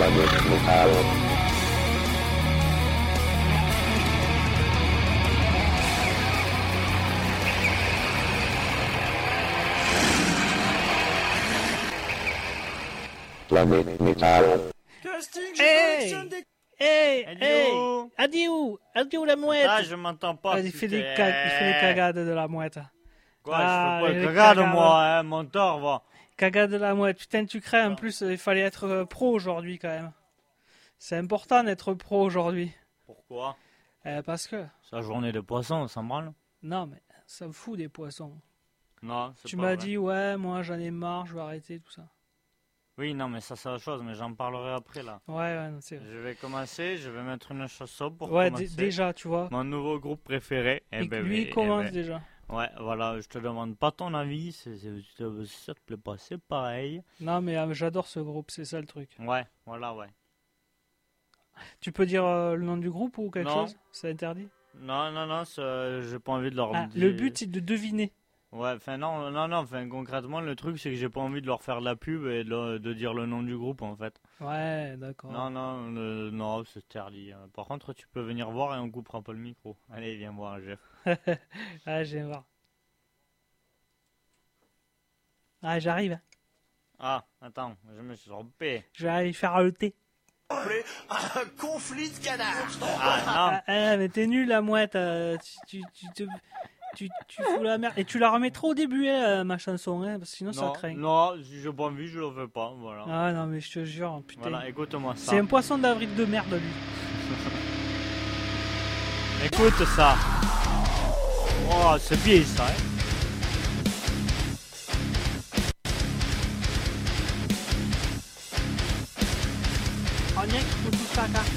Planète Métal. Planète Métal. Hey, Adieu la mouette. Ah, je m'entends pas. Il fait des cagades de la mouette. Quoi, Ah, je fais les pas de cagade, cagades. moi, hein, mon tort, va. Cagade de la mouette. Putain, tu crains. En plus, il fallait être pro aujourd'hui quand même. C'est important d'être pro aujourd'hui. Pourquoi? Parce que... C'est la journée des poissons, on s'en branle. Non, mais ça me fout des poissons. Non, c'est Tu pas m'as vrai. dit, ouais, moi j'en ai marre, je vais arrêter tout ça. Oui, non, mais ça, c'est autre chose, mais j'en parlerai après, là. Ouais, non, c'est vrai. Je vais commencer, je vais mettre une chose sobre pour Ouais, commencer. déjà, tu vois. Mon nouveau groupe préféré. Et lui, il commence déjà. Ouais, voilà, je te demande pas ton avis, si ça te plaît pas, c'est pareil. Non, mais j'adore ce groupe, c'est ça le truc. Ouais, voilà, ouais. Tu peux dire le nom du groupe ou quelque Non. chose? C'est interdit? Non, j'ai pas envie de leur Ah, dire. le but, c'est de deviner. Ouais, enfin non, enfin concrètement le truc c'est que j'ai pas envie de leur faire de la pub et de dire le nom du groupe en fait. Ouais, d'accord. Non, c'est interdit. Par contre tu peux venir voir et on coupera pas le micro. Allez, viens voir Jeff. Ah, je vais voir. Ah, j'arrive. Ah, attends, je me suis trompé. Je vais aller faire le thé. Un conflit de canards. Ah Mais t'es nul la mouette. Tu fous la merde. Et tu la remettras au début, ma chanson, hein, parce que sinon ça non, craint. non, si j'ai pas envie je le fais pas, voilà. Ah non, mais je te jure, putain. Voilà, écoute-moi ça. C'est un poisson d'avril de merde, lui. Écoute ça. Oh, c'est bien ça, hein. On est pour tout ça, là.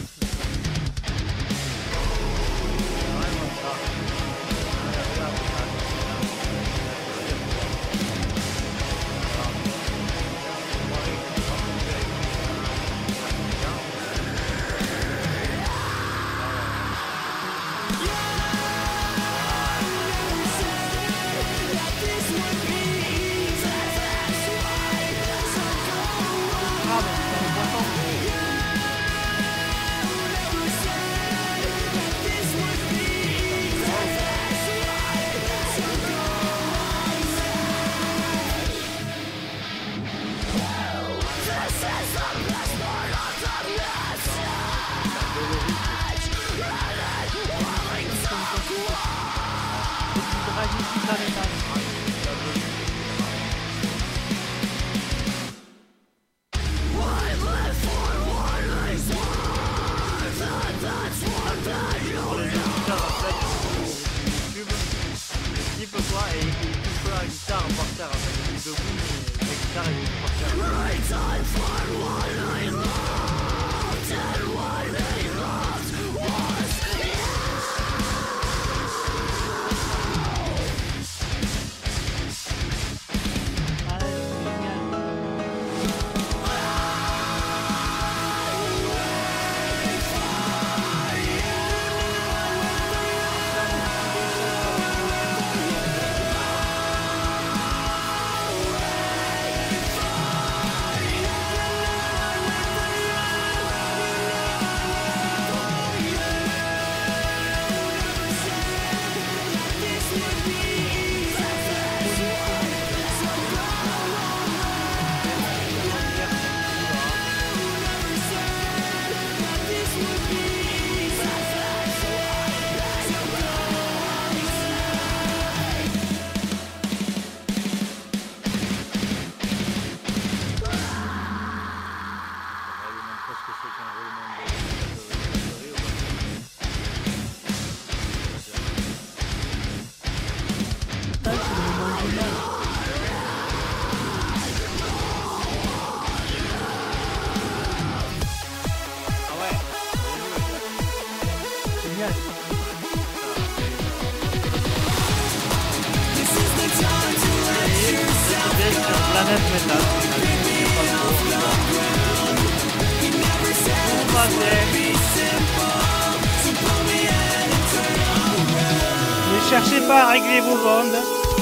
Ne cherchez pas à régler vos ondes.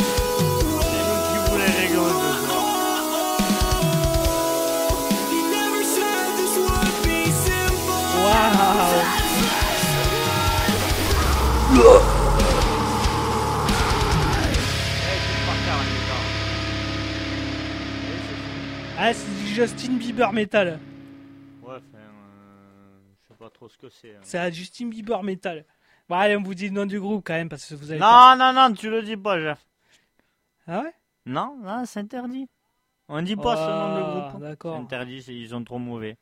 C'est nous qui voulons régler ce soir. Ah, c'est du Justin Bieber metal. Ouais, enfin, je sais pas trop ce que c'est. C'est un Justin Bieber metal. Bon, allez, on vous dit le nom du groupe quand même parce que vous avez. Non, tu le dis pas, Jeff. Ah ouais? Non, c'est interdit. On dit pas ce nom de groupe. C'est D'accord. interdit, ils sont trop mauvais.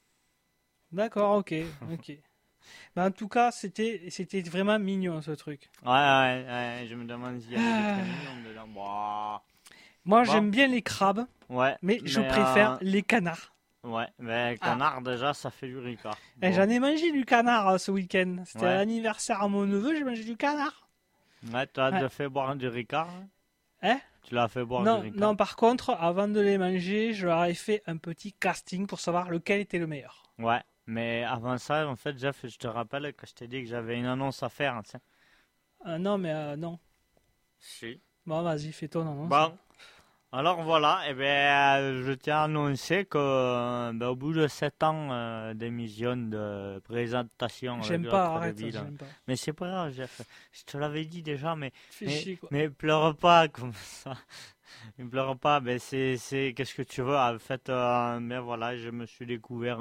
D'accord, ok. Bah, en tout cas, c'était vraiment mignon ce truc. Ouais, je me demande s'il y a des très mignons dedans. Bah, Moi, Bon. j'aime bien les crabes, ouais. mais je préfère les canards. Ouais, mais canard, déjà, ça fait du Ricard. Et Bon. j'en ai mangé du canard ce week-end. C'était Ouais. l'anniversaire à mon neveu, j'ai mangé du canard. Ouais, tu as Ouais. déjà fait boire du Ricard? Hein? Tu l'as fait boire Non, du Ricard? non, par contre, avant de les manger, je leur ai fait un petit casting pour savoir lequel était le meilleur. Ouais, mais avant ça, en fait, Jeff, je te rappelle que je t'ai dit que j'avais une annonce à faire. Tu sais. Non, mais non. Si. Bon, vas-y, fais ton annonce. Bon. Alors voilà, je tiens à annoncer que au bout de 7 ans d'émission, de présentation avec J'aime l'autre pas, de arrête, ville, j'aime pas. mais c'est pas grave, Jeff. Je te l'avais dit déjà, Fais chier, quoi. mais pleure pas comme ça. Ne pleure pas, mais c'est qu'est-ce que tu veux. En fait, mais voilà, je me suis découvert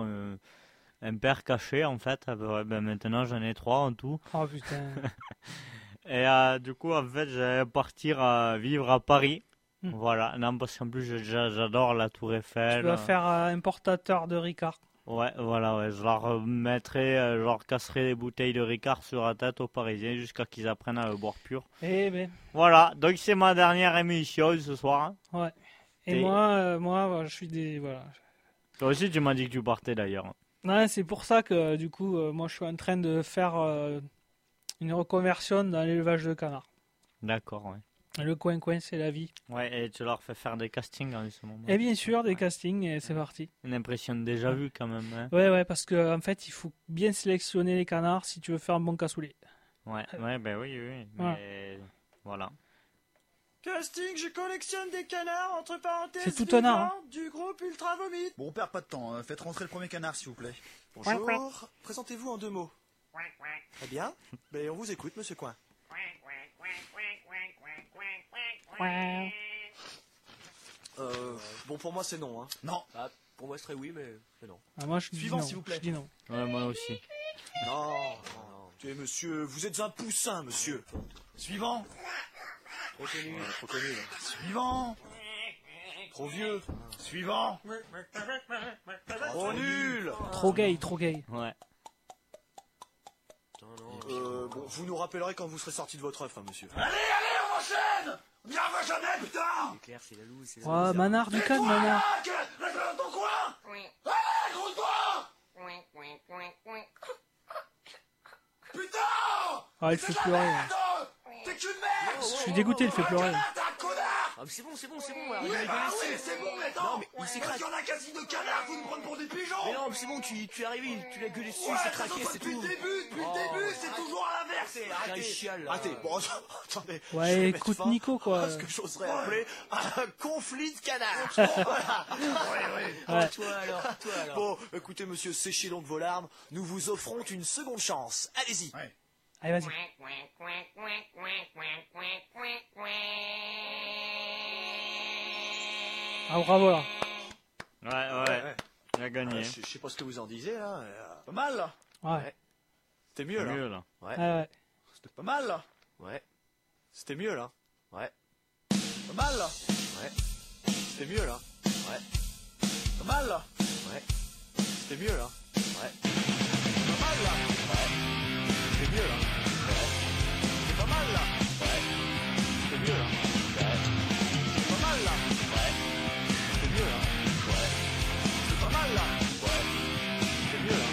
un père caché en fait. Maintenant j'en ai 3 en tout. Oh putain. Et du coup, en fait, je vais partir vivre à Paris. Hmm. Voilà, non, parce qu'en plus, j'adore la Tour Eiffel. Tu vas faire importateur de Ricard. Ouais, voilà, ouais. Je leur mettrai, je leur casserai des bouteilles de Ricard sur la tête aux Parisiens jusqu'à qu'ils apprennent à le boire pur. Eh ben, Voilà, donc c'est ma dernière émission ce soir. ouais. Et Et- moi, je suis voilà. Toi aussi, tu m'as dit que tu partais d'ailleurs. Non, c'est pour ça que du coup, moi, je suis en train de faire une reconversion dans l'élevage de canards. D'accord, ouais. Le coin-coin, c'est la vie. Ouais, et tu leur fais faire des castings en ce moment. Et bien sûr, des castings, et c'est parti. Une impression déjà vue quand même. Hein. Ouais, parce que en fait, il faut bien sélectionner les canards si tu veux faire un bon cassoulet. Ouais, ben oui. Mais voilà. Casting, je collectionne des canards, entre parenthèses, C'est tout un art, hein. vivants, du groupe Ultra Vomit. Bon, on perd pas de temps, hein. Faites rentrer le premier canard, s'il vous plaît. Bonjour, présentez-vous en 2 mots. Très bien, ben on vous écoute, monsieur Coin. Bon, pour moi c'est non, hein. Non. Ah, pour moi ce serait oui, mais non. Ah, moi, je dis Suivant, non. s'il vous plaît. Je dis non. Ouais, moi aussi. Non. Écoutez, monsieur, vous êtes un poussin, monsieur. Suivant. Trop connu, trop connu, là. Suivant. Trop vieux. Suivant. Trop nul. Trop gay. Ouais. Bon, vous nous rappellerez quand vous serez sorti de votre œuf, hein, monsieur. Allez, on enchaîne. Bien va jamais, putain. C'est clair, c'est la loose, c'est la Oh, Manard du calme, Manard. Reste dans ton coin. Allez, gros-toi. Putain. Ah, il fait pleurer. Là. T'es qu'une merde. Je suis dégoûté, il fait pleurer. T'es un connard. Ah, mais c'est bon, Oui, c'est bon, mais non. mais il s'est Parce craqué. qu'il y en a quasi de canards, vous nous prenez pour des pigeons. Mais non, mais c'est bon, tu es arrivé, tu l'as gueulé dessus, Ouais, c'est ça craqué, doit c'est depuis tout. le début, c'est toujours à l'inverse. Arrêtez, chiale, là. Arrêtez, bon, attendez. je Ouais, vais mettre écoute fin Nico, quoi. à ce que j'oserais appeler un conflit de canards. Ouais. Toi alors. Bon, écoutez, monsieur, séchez donc vos larmes. Nous vous offrons une seconde chance. Allez-y. Allez, vas-y. Ah, bravo, là. Ouais. Il a gagné. Je sais pas ce que vous en disiez, là. Pas mal, là. Ouais. C'était C'est mieux, là. mieux là. Ouais. C'était pas mal, là. Ouais. C'était mieux, là. Ouais. Pas mal, là. Ouais. C'était mieux, là. Ouais. Pas mal, là. Ouais. C'était mieux, là. Ouais. Pas mal, là. C'était mieux, là. C'est pas mal, là. C'était mieux, là. C'est pas mal, là. C'était mieux, là. C'est pas mal, là. C'était mieux, là.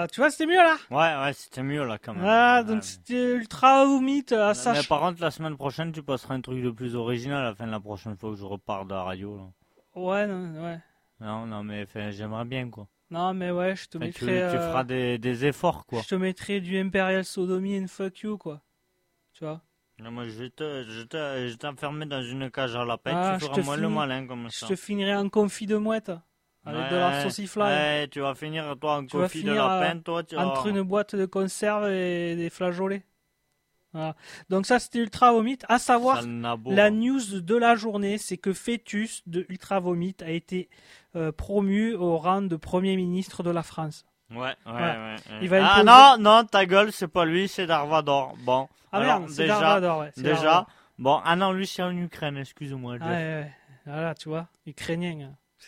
tu vois, c'était mieux là. Ouais, c'était mieux là quand même. Ah, Ouais, donc ouais. c'était ultra vomite à Mais Sach. par contre, la semaine prochaine, tu passeras un truc de plus original à la fin de la prochaine fois que je repars de la radio. Là. Ouais, non, ouais. Non, mais enfin, j'aimerais bien quoi. Non, mais ouais, je te Enfin, tu mettrai. feras des efforts quoi. Je te mettrai du Imperial Sodomy and fuck you, quoi. Tu vois. Non, moi, je vais t'enfermer dans une cage à lapin, Ah, tu je feras te moins le finis- malin comme Je ça. te finirai en confit de mouette. Avec de la sauciflard. Ouais, tu vas finir toi en Tu vas confit de finir, lapin, toi, tu vas... Entre une boîte de conserve et des flageolets. Voilà. Donc ça, c'était Ultra Vomit. À savoir, Sale nabo. la news de la journée, c'est que Fœtus de Ultra Vomit a été promu au rang de Premier ministre de la France. Ouais. Il va Ah imposer- non, ta gueule, c'est pas lui, c'est Darvador. Bon, Ah alors merde, c'est déjà, Darvador, ouais. c'est Darvador. bon, ah non, lui c'est en Ukraine, excuse-moi. Ah, Jeff. ouais. Voilà, tu vois, ukrainien.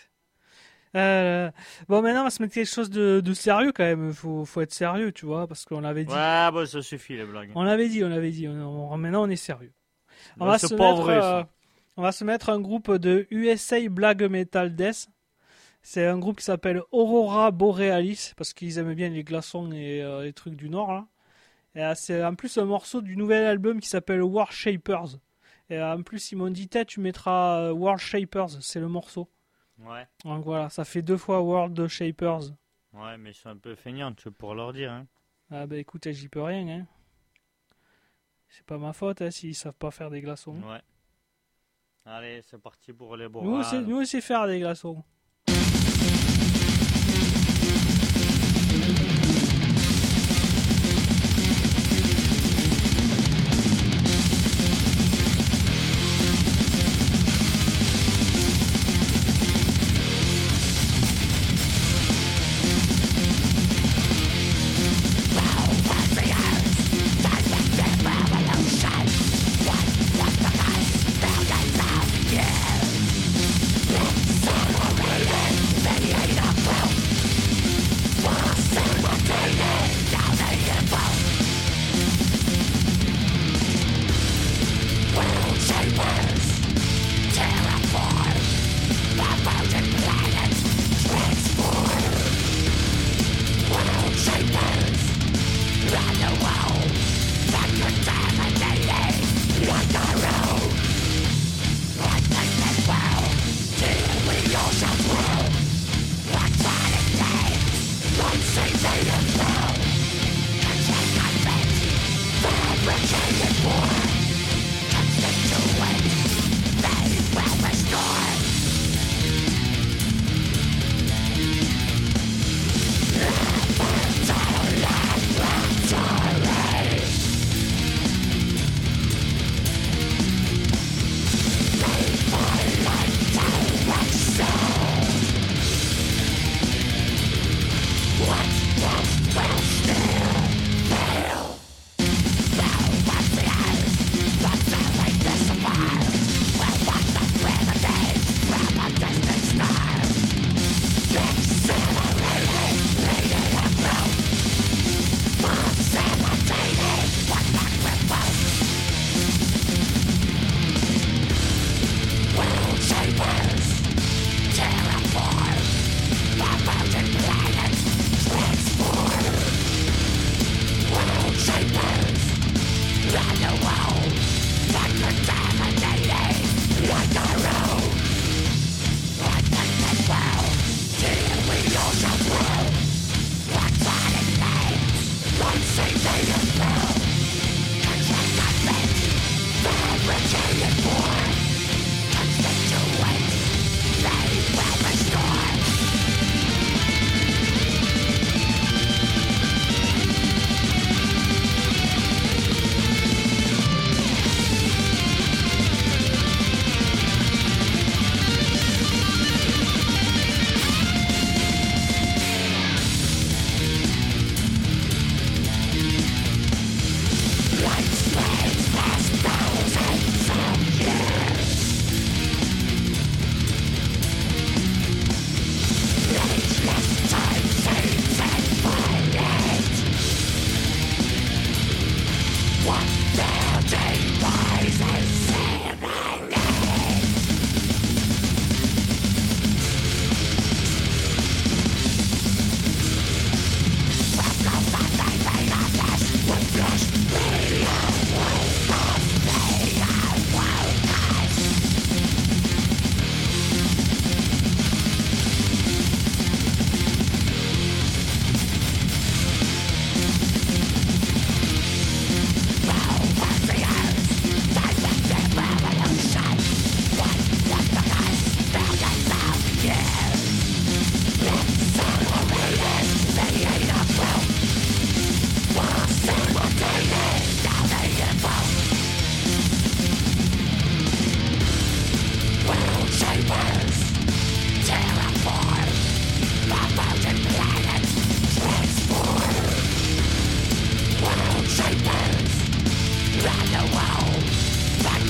Bon, maintenant, on va se mettre quelque chose de sérieux quand même. Faut être sérieux, tu vois, parce qu'on l'avait dit. Ouais, bah ça suffit les blagues. On l'avait dit. Maintenant, on est sérieux. On Bah, va, c'est se pas mettre, vrai, ça. on va se mettre un groupe de USA Black Metal Death. C'est un groupe qui s'appelle Aurora Borealis, parce qu'ils aiment bien les glaçons et les trucs du Nord, là. Et c'est en plus un morceau du nouvel album qui s'appelle War Shapers. Et en plus, ils m'ont dit, tu mettras World Shapers, c'est le morceau. Ouais, Donc voilà, ça fait 2 fois World Shapers. ouais, mais ils sont un peu feignants, tu peux leur dire. Hein. Ah bah écoute, j'y peux rien, hein. C'est pas ma faute, hein, s'ils savent pas faire des glaçons. Ouais. Allez, c'est parti pour les Nous bourrades. aussi, nous aussi faire des glaçons.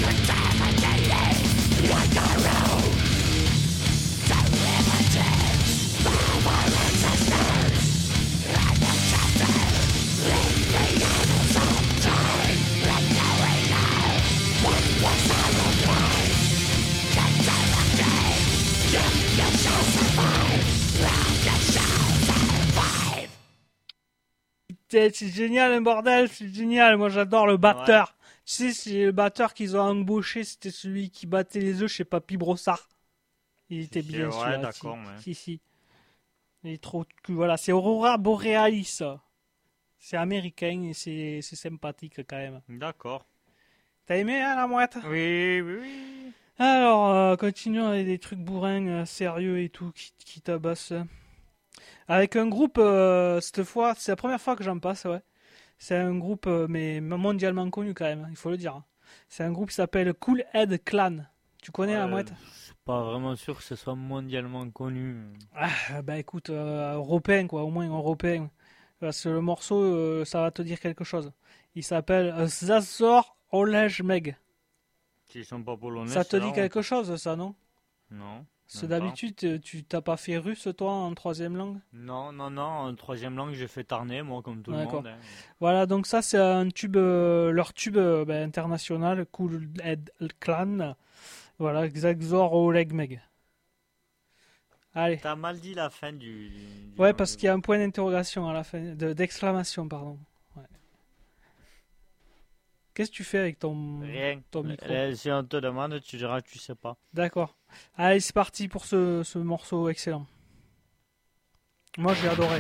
C'est génial, un bordel, c'est génial. Moi, j'adore le batteur. Tu sais, c'est le batteur qu'ils ont embauché, c'était celui qui battait les œufs chez Papy Brossard. Il était bien, ouais, celui-là. d'accord, ouais. Si. Il est trop cul. Voilà, c'est Aurora Borealis, ça. C'est américain et c'est sympathique quand même. D'accord. T'as aimé, hein, la mouette? Oui. Alors, continuons avec des trucs bourrins, sérieux et tout, qui tabassent. Avec un groupe, cette fois, c'est la première fois que j'en passe, ouais. C'est un groupe, mais mondialement connu quand même, il faut le dire. C'est un groupe qui s'appelle Cool Head Clan. Tu connais la mouette? Je suis pas vraiment sûr que ce soit mondialement connu. Ah, bah écoute, européen quoi, au moins européen. Parce que le morceau, ça va te dire quelque chose. Il s'appelle Zazor Olej Meg. S'ils sont pas polonais. Ça te dit quelque chose, ça, non? Non. Parce que même pas. d'habitude, tu t'as pas fait russe, toi, en troisième langue? Non. En troisième langue, j'ai fait tarnais, moi, comme tout le D'accord. monde. Hein. Voilà, donc ça, c'est un tube, leur tube international, Cool Head Clan. Voilà, Zazor Olej Meg. Allez. T'as mal dit la fin du Ouais, parce qu'il y a un point d'interrogation à la fin, d'exclamation, pardon. Ouais. Qu'est-ce que tu fais avec ton micro? Si on te demande, tu diras que tu sais pas. D'accord. Allez, c'est parti pour ce morceau excellent. Moi, j'ai adoré.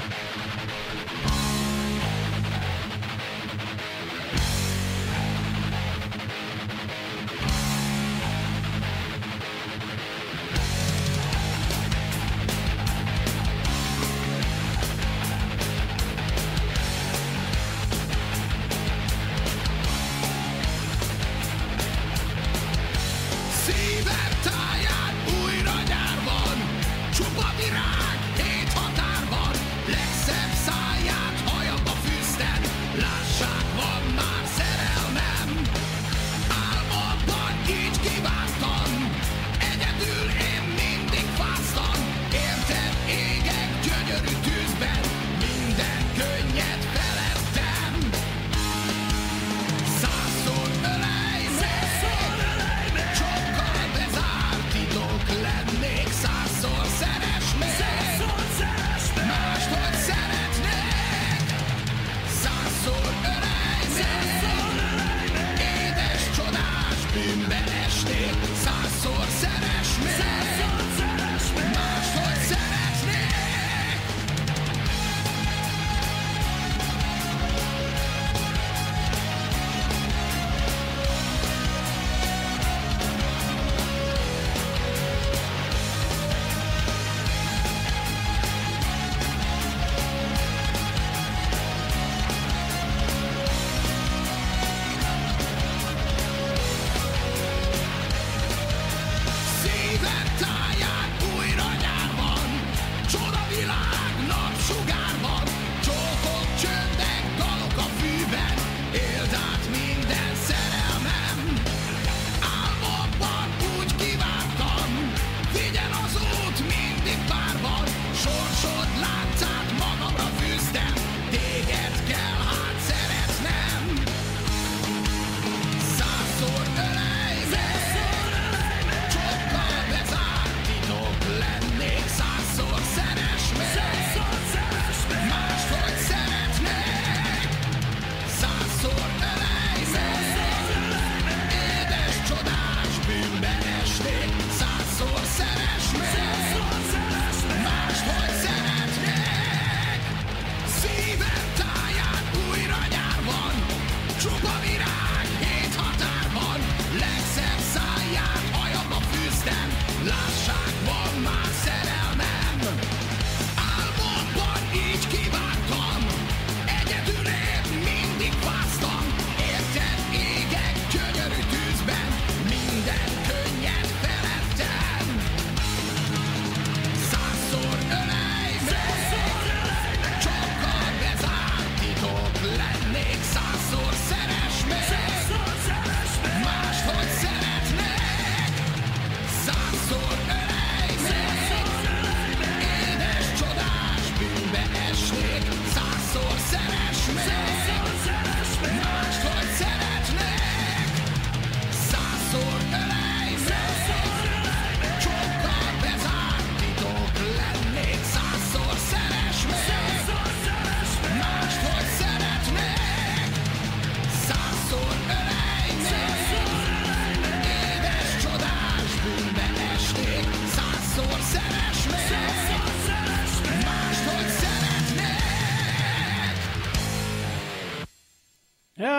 Szívem táján újra nyár van, csupa virág, hét határ van, legszebb száját hajamba fűzted, lássák, van már szerelmem. Álmodban így kívántam, egyedül én mindig fáztam, érted égek gyönyörű tűzben, minden könnyed felettem. Százszor ölej meg, sokkal bezárt titok lennék, százszor szeres még, mást, hogy szeretnék. Százszor ölej meg, édes, csodás bűnbe esnék, százszor szeres még, mást, hogy szeretnék.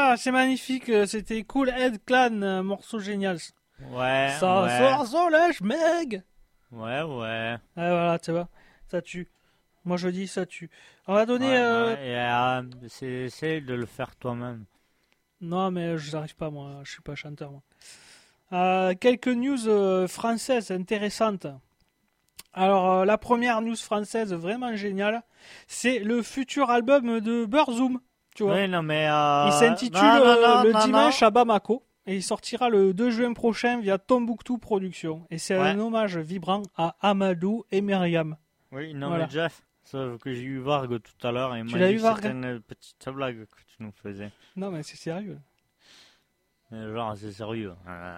Ah, c'est magnifique. C'était Cool Head Clan, un morceau génial. Ouais, Ça ouais. sort Solange, meg. Ouais. Ouais, voilà, tu vois. Ça tue. Moi, je dis ça tue. On va donner... Ouais, et, essaye de le faire toi-même. Non, mais je n'arrive pas, moi. Je suis pas chanteur, moi. Quelques news françaises intéressantes. Alors, la première news française vraiment géniale, c'est le futur album de Burzum. Tu vois. Oui, non, mais... Il s'intitule Le Dimanche à Bamako. Et il sortira le 2 juin prochain via Tombouctou Productions. Et c'est un hommage vibrant à Amadou et Myriam. Oui, non, Voilà. mais Jeff, ça que j'ai eu Varg tout à l'heure, et il Tu m'a l'as dit eu, que Varg c'était une petite blague que tu nous faisais. Non, mais c'est sérieux. Genre, c'est sérieux.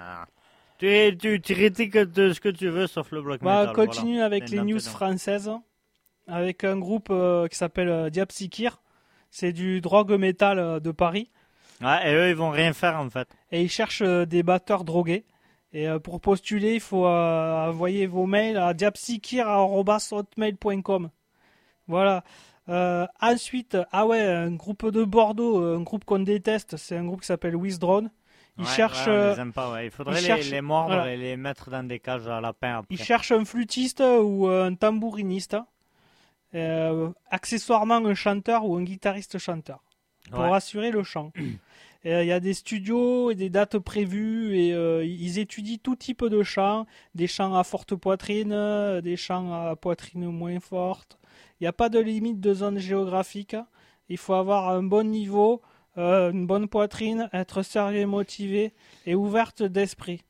Tu critiques de ce que tu veux, sauf le bloc On va metal. continuer voilà. avec C'est les news maintenant. françaises. Avec un groupe qui s'appelle Diapsychir. C'est du drogue metal de Paris. Ouais, et eux, ils vont rien faire, en fait. Et ils cherchent des batteurs drogués. Et pour postuler, il faut envoyer vos mails à diapsychir@hotmail.com. Voilà. Ensuite, un groupe de Bordeaux, un groupe qu'on déteste, c'est un groupe qui s'appelle Withdrawn. Ils cherchent, on les aime pas, ouais. Il faudrait les mordre voilà. et les mettre dans des cages à lapins après. Ils cherchent un flûtiste ou un tambouriniste. Accessoirement un chanteur ou un guitariste chanteur. Pour assurer le chant. Il y a des studios et des dates prévues et ils étudient tout type de chants, des chants à forte poitrine, des chants à poitrine moins forte. Il n'y a pas de limite de zone géographique. Il faut avoir un bon niveau, une bonne poitrine, être sérieux et motivé et ouverte d'esprit.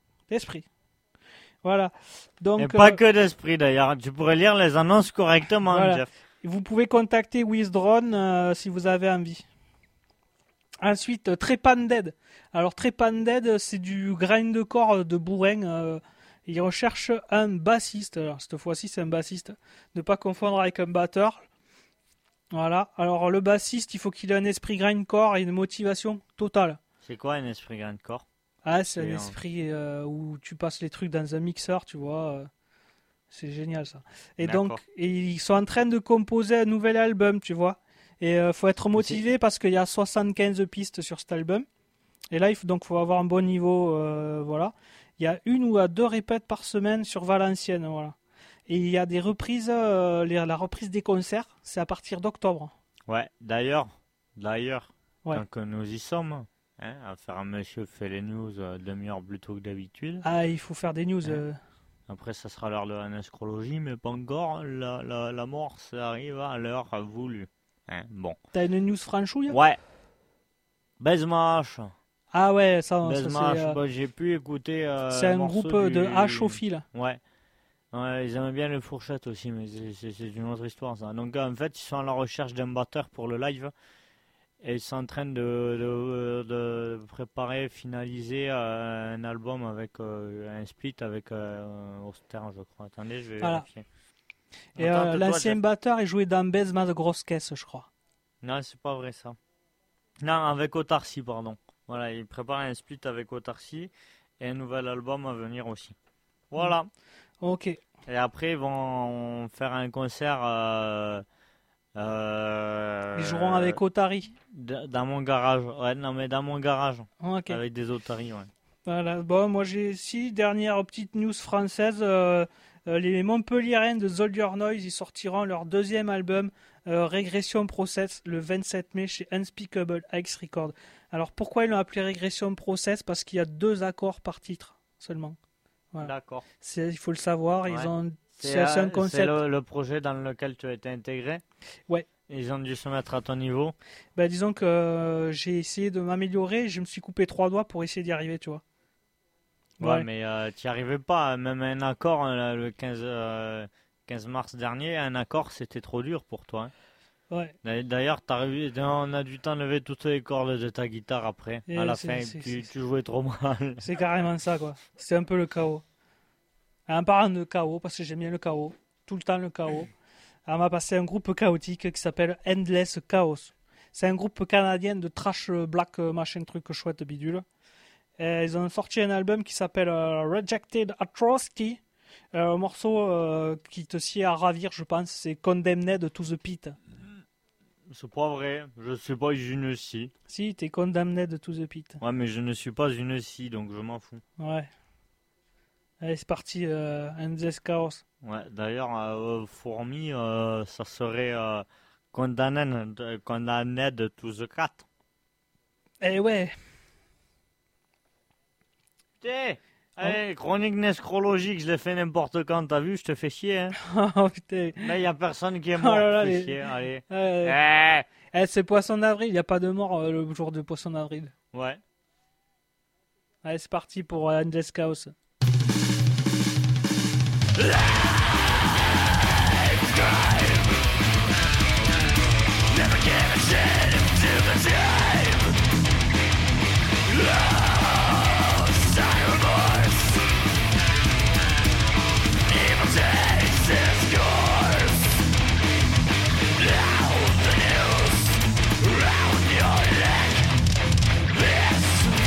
Voilà. Donc, Et pas que d'esprit d'ailleurs. Tu pourrais lire les annonces correctement, voilà. Jeff. Vous pouvez contacter Withdrawn si vous avez envie. Ensuite, Trépanded. Alors, Trépanded, c'est du grindcore de bourrin. Ils recherchent un bassiste. Alors, cette fois-ci, c'est un bassiste. Ne pas confondre avec un batteur. Voilà. Alors, le bassiste, il faut qu'il ait un esprit grindcore et une motivation totale. C'est quoi un esprit grindcore? Ah, c'est un esprit où tu passes les trucs dans un mixeur, tu vois. C'est génial, ça. Et D'accord. donc, ils sont en train de composer un nouvel album, tu vois. Et faut être motivé parce qu'il y a 75 pistes sur cet album. Et là, faut avoir un bon niveau, voilà. Il y a 1 ou 2 répètes par semaine sur Valenciennes, voilà. Et il y a des reprises, la reprise des concerts, c'est à partir d'octobre. Ouais, d'ailleurs, Ouais. tant que nous y sommes, à faire un monsieur fait les news demi-heure plus tôt que d'habitude. Ah, il faut faire des news. Après, ça sera l'heure de la nescrologie, mais pas encore. La mort, ça arrive à l'heure voulue. Bon. T'as une news franchouille? Ouais. Baise-Mash. Ah ouais, ça Baise-Mash, c'est... j'ai pu écouter. c'est un morceau groupe de du... hachophiles. Ouais. Ouais, ils aiment bien les fourchettes aussi, mais c'est une autre histoire ça. Donc en fait, ils sont à la recherche d'un batteur pour le live. Et ils sont en train de préparer, finaliser un album avec un split avec Auster, je crois. Attendez, je vais vérifier. Et Attends, l'ancien Jeff. batteur est joué dans Baise-Mash de Grosse Caisse, je crois. Non, c'est pas vrai ça. Non, avec Autarcie, pardon. Voilà, ils préparent un split avec Autarcie et un nouvel album à venir aussi. Voilà. Ok. Et après, ils vont faire un concert. Ils joueront avec Otari. Dans mon garage. Ouais, non, mais dans mon garage. Ok. Avec des Otari, ouais. Voilà. Bon, moi j'ai 6 dernières petites news françaises. Les Montpelliérains de Soldier Noise, ils sortiront leur 2e album, Régression Process, le 27 mai chez Unspeakable X Records. Alors pourquoi ils l'ont appelé Régression Process? Parce qu'il y a 2 accords par titre seulement. Voilà. D'accord. Il faut le savoir. Ouais. Ils ont... C'est un concept. le projet dans lequel tu as été intégré. Ouais. Ils ont dû se mettre à ton niveau. Ben, disons que j'ai essayé de m'améliorer. Je me suis coupé 3 doigts pour essayer d'y arriver, tu vois. Ouais, mais tu n'y arrivais pas. Même un accord, le 15 mars dernier, un accord, c'était trop dur pour toi. Ouais. D'ailleurs, on a dû t'enlever toutes les cordes de ta guitare après. Et à la fin, tu jouais trop mal. C'est carrément ça, quoi. C'est un peu le chaos. En parlant de chaos, parce que j'aime bien le chaos, tout le temps le chaos, on m'a passé un groupe chaotique qui s'appelle Endless Chaos. C'est un groupe canadien de trash black machin truc chouette bidule. Et ils ont sorti un album qui s'appelle Rejected Atrocity. Un morceau qui te sied à ravir, je pense, c'est Condemned to the Pit. C'est pas vrai, je suis pas une scie. Si, t'es condamné de to the pit. Ouais, mais je ne suis pas une scie, donc je m'en fous. Ouais. Allez, c'est parti, Endless Chaos. Ouais, d'ailleurs, Fourmi, ça serait condamné de to the cat. Eh ouais. Putain, allez, chronique nécrologique, je l'ai fait n'importe quand, t'as vu, je te fais chier, hein. Oh putain. Là, y a personne qui est Oh mort, là là, je fais les- chier, allez. C'est Poisson d'avril, il n'y a pas de mort le jour de Poisson d'avril. Ouais. Allez, c'est parti pour Endless Chaos.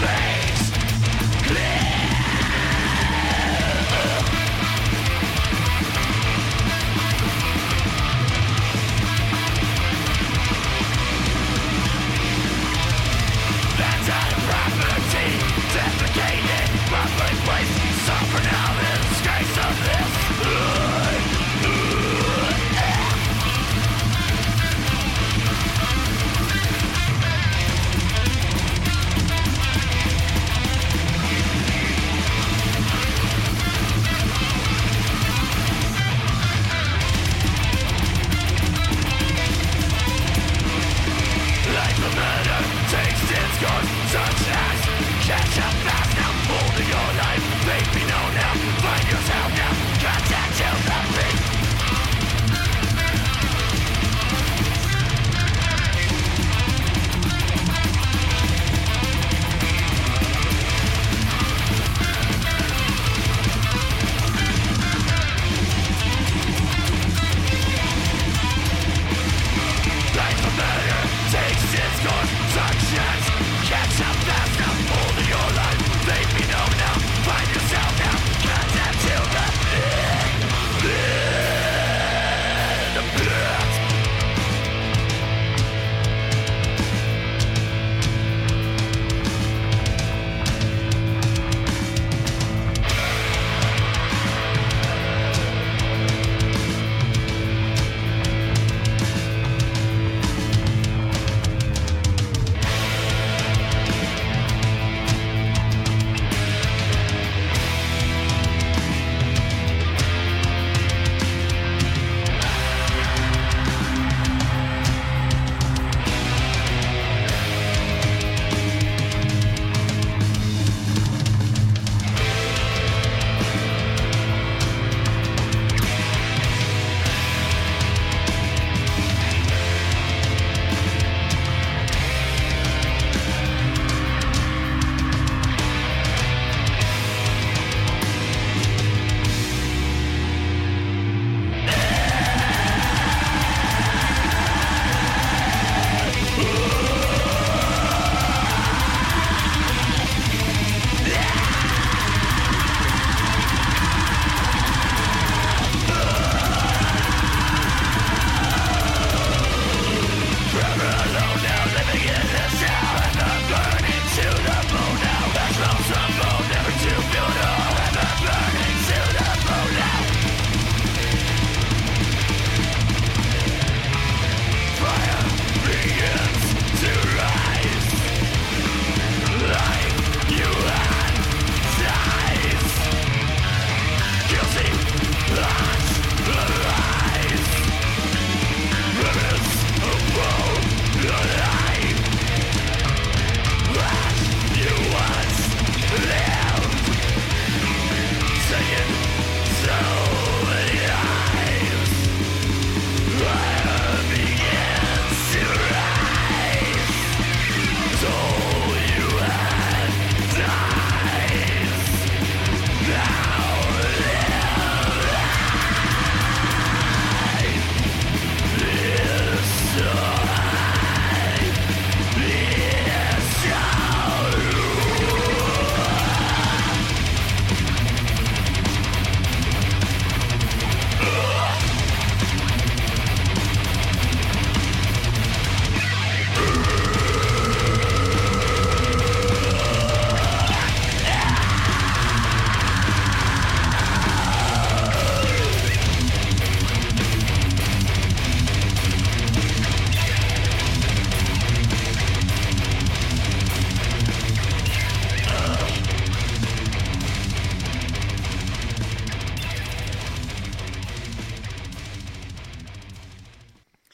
Clear.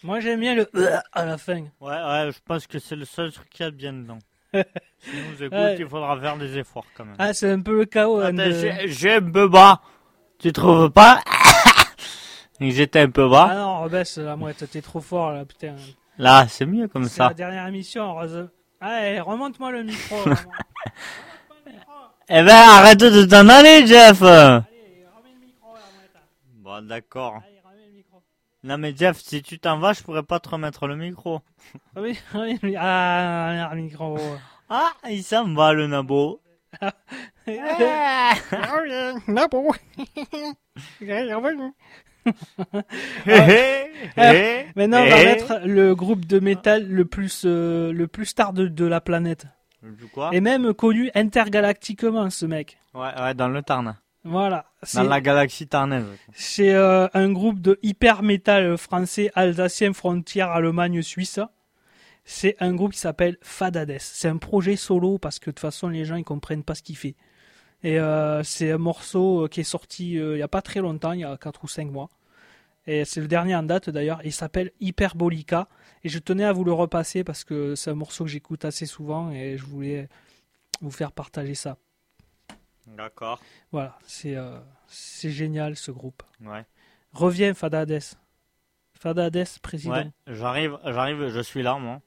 Moi j'aime bien le à la fin. Ouais, je pense que c'est le seul truc qu'il y a de bien dedans. Si on nous écoute, Ouais. il faudra faire des efforts quand même. Ah, c'est un peu le chaos. hein, Attends, de- j'ai un peu bas. Tu trouves pas? J'étais un peu Ah bas. non, rebaisse la mouette, t'es trop fort là, putain. Là, c'est mieux comme C'est la ça. dernière émission, heureusement. Allez, remonte-moi le micro. là, moi. Eh ben, arrête de t'en aller, Jeff. Allez, remets le micro là, mouette. Bon, d'accord. Allez, remets le micro. Non, mais Jeff, si tu t'en vas, je pourrais pas te remettre le micro. Remets le micro. Ah, il s'en va, le nabo. Maintenant, on va mettre le groupe de métal le plus star de la planète. Du quoi? Et même connu intergalactiquement, ce mec. Ouais, dans le Tarn. Voilà. Dans la galaxie tarnaise. C'est un groupe de hyper métal français, alsacien, frontière Allemagne-Suisse. C'est un groupe qui s'appelle Fadades. C'est un projet solo parce que de toute façon, les gens ils comprennent pas ce qu'il fait. Et c'est un morceau qui est sorti il y a pas très longtemps, il y a 4 ou 5 mois. Et c'est le dernier en date d'ailleurs. Il s'appelle Hyperbolica. Et je tenais à vous le repasser parce que c'est un morceau que j'écoute assez souvent et je voulais vous faire partager ça. D'accord. Voilà, c'est génial ce groupe. Ouais. Reviens Fadades. Fadades, président. Ouais, j'arrive, je suis là, moi.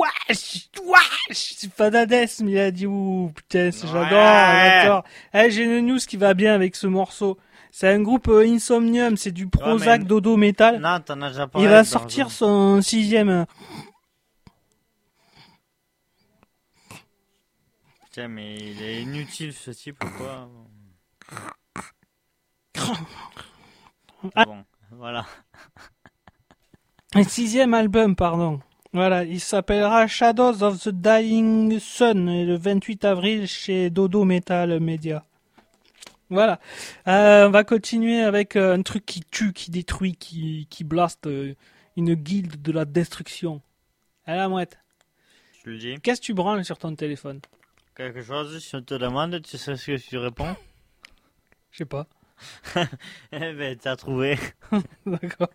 wesh, c'est Fanades, mais il a dit, ouh, putain, Ouais. j'adore. J'ai une news qui va bien avec ce morceau. C'est un groupe Insomnium, c'est du Prozac mais- Dodo Metal. Non, t'en as déjà parlé. Il va dans sortir un- son 6ème. Putain, mais il est inutile ce type ou quoi? Ah. Bon, voilà. Un 6ème album, pardon. Voilà, il s'appellera Shadows of the Dying Sun, et le 28 avril chez Dodo Metal Media. Voilà. On va continuer avec un truc qui tue, qui détruit, qui blaste, une guilde de la destruction. À la mouette. Je le dis. Qu'est-ce que tu branles sur ton téléphone? Quelque chose, si on te demande, tu sais ce que tu réponds? Je sais pas. Eh ben, t'as trouvé. D'accord.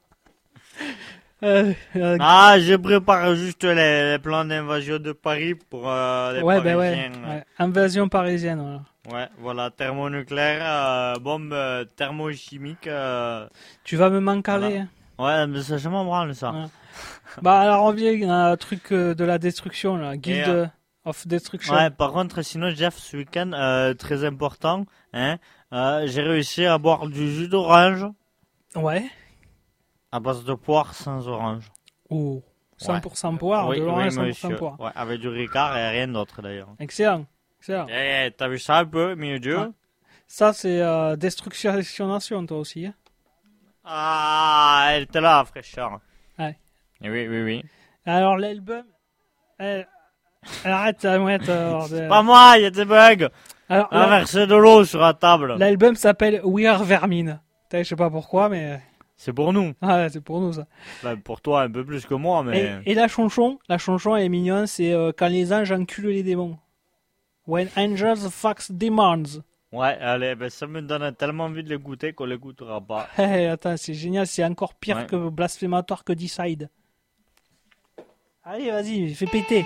Ah, je prépare juste les plans d'invasion de Paris pour les ouais, Parisiens. ouais. Invasion parisienne, voilà. Ouais, voilà, thermonucléaire, bombe thermochimique. Tu vas me m'encaler. Ouais, mais ça, je m'en branle, ça. Ouais. Bah, alors on vient à un truc de la destruction, là. Guild of Destruction. Ouais, par contre, sinon, Jeff, ce week-end, très important, hein, j'ai réussi à boire du jus d'orange Ouais. à base de poire sans orange. Oh. 100% poire, Oui, de l'orange, oui, 100% monsieur. poire. Ouais, avec du Ricard et rien d'autre, d'ailleurs. Excellent. Excellent. Eh, t'as vu ça un peu, milieu Dieu? Ouais. Ça, c'est Destruction, toi aussi. Hein. Ah, elle était là, fraîcheur. Ouais. Eh oui, oui, oui. Alors, l'album... Arrête, arrête. Pas moi, il y a des bugs. Alors, On a versé de l'eau sur la table. l'album s'appelle We Are Vermine. Je sais pas pourquoi, mais... C'est pour nous. Ah, c'est pour nous, ça. Bah, pour toi, un peu plus que moi, mais... Et la chanson, elle est mignonne, c'est quand les anges enculent les démons. When angels fuck demons. Ouais, allez, ben, ça me donne tellement envie de l'écouter qu'on l'écoutera pas. Attends, c'est génial, c'est encore pire Ouais. que blasphématoire que Decide. Allez, vas-y, fais péter.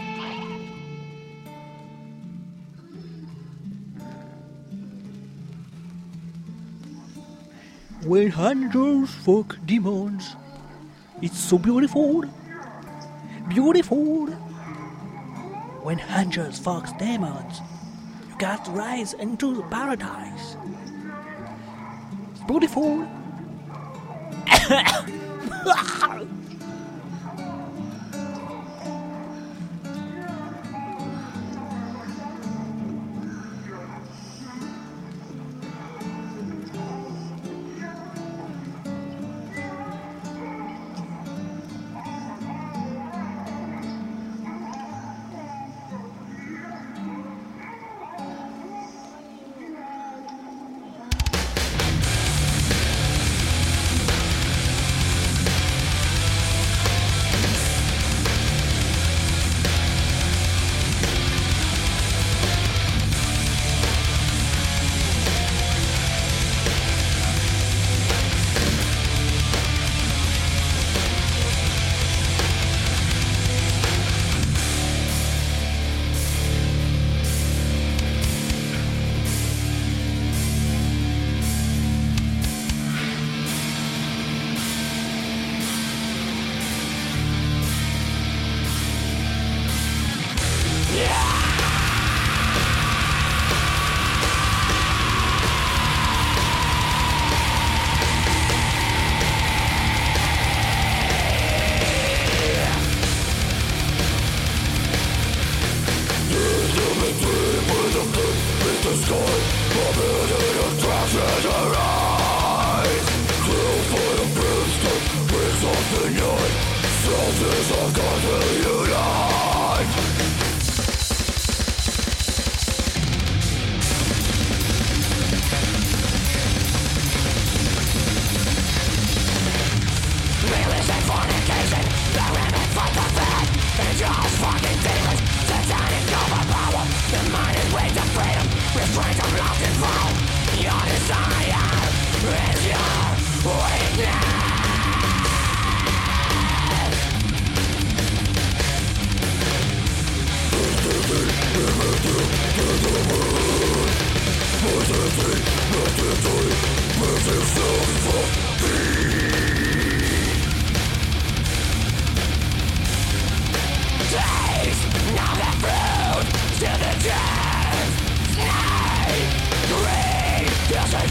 When angels fuck demons, it's so beautiful, beautiful. When angels fuck demons, you got to rise into the paradise. It's beautiful. Taste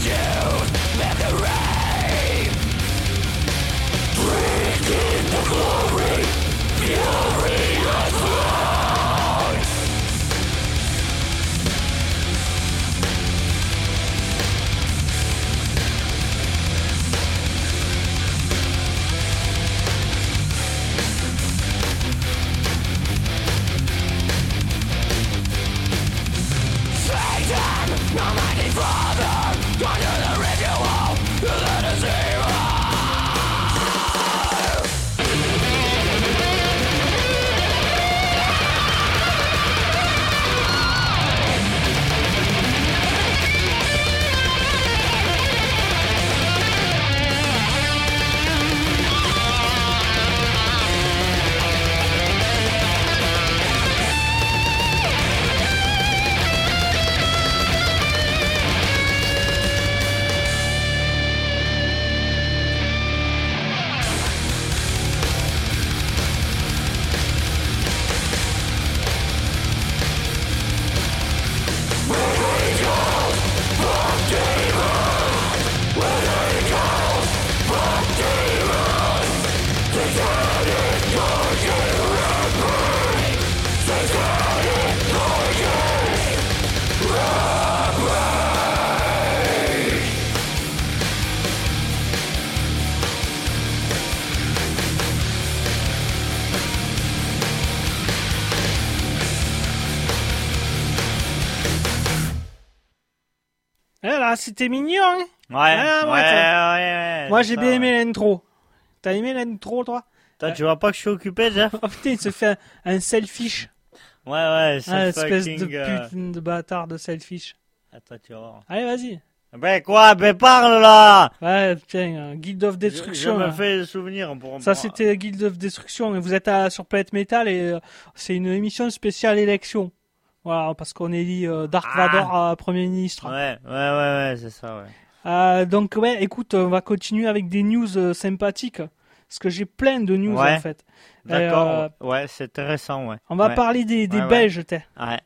C'était mignon, hein. Ouais, Ah, ouais. Moi, j'ai ça, bien ouais. aimé l'intro. T'as aimé l'intro, toi? Toi, tu vois pas que je suis occupé, Jeff? Oh putain, il se fait un selfish. Ouais, c'est Espèce fucking... de putain de bâtard de selfish. Attends, tu vas voir. Allez, vas-y. Ben quoi? Ben parle, là! Ouais, tiens, Guild of Destruction. Je me là. fais souvenir pour... Ça, c'était Guild of Destruction. Et vous êtes sur Planète Metal et c'est une émission spéciale élection. Voilà, parce qu'on élit Dark Vador Premier ministre. Ouais, c'est ça, ouais. Donc, ouais, écoute, on va continuer avec des news sympathiques. Parce que j'ai plein de news, Ouais. en fait. D'accord, ouais, c'est intéressant, ouais. On va Ouais. parler des Ouais. Belges, t'es. Ouais.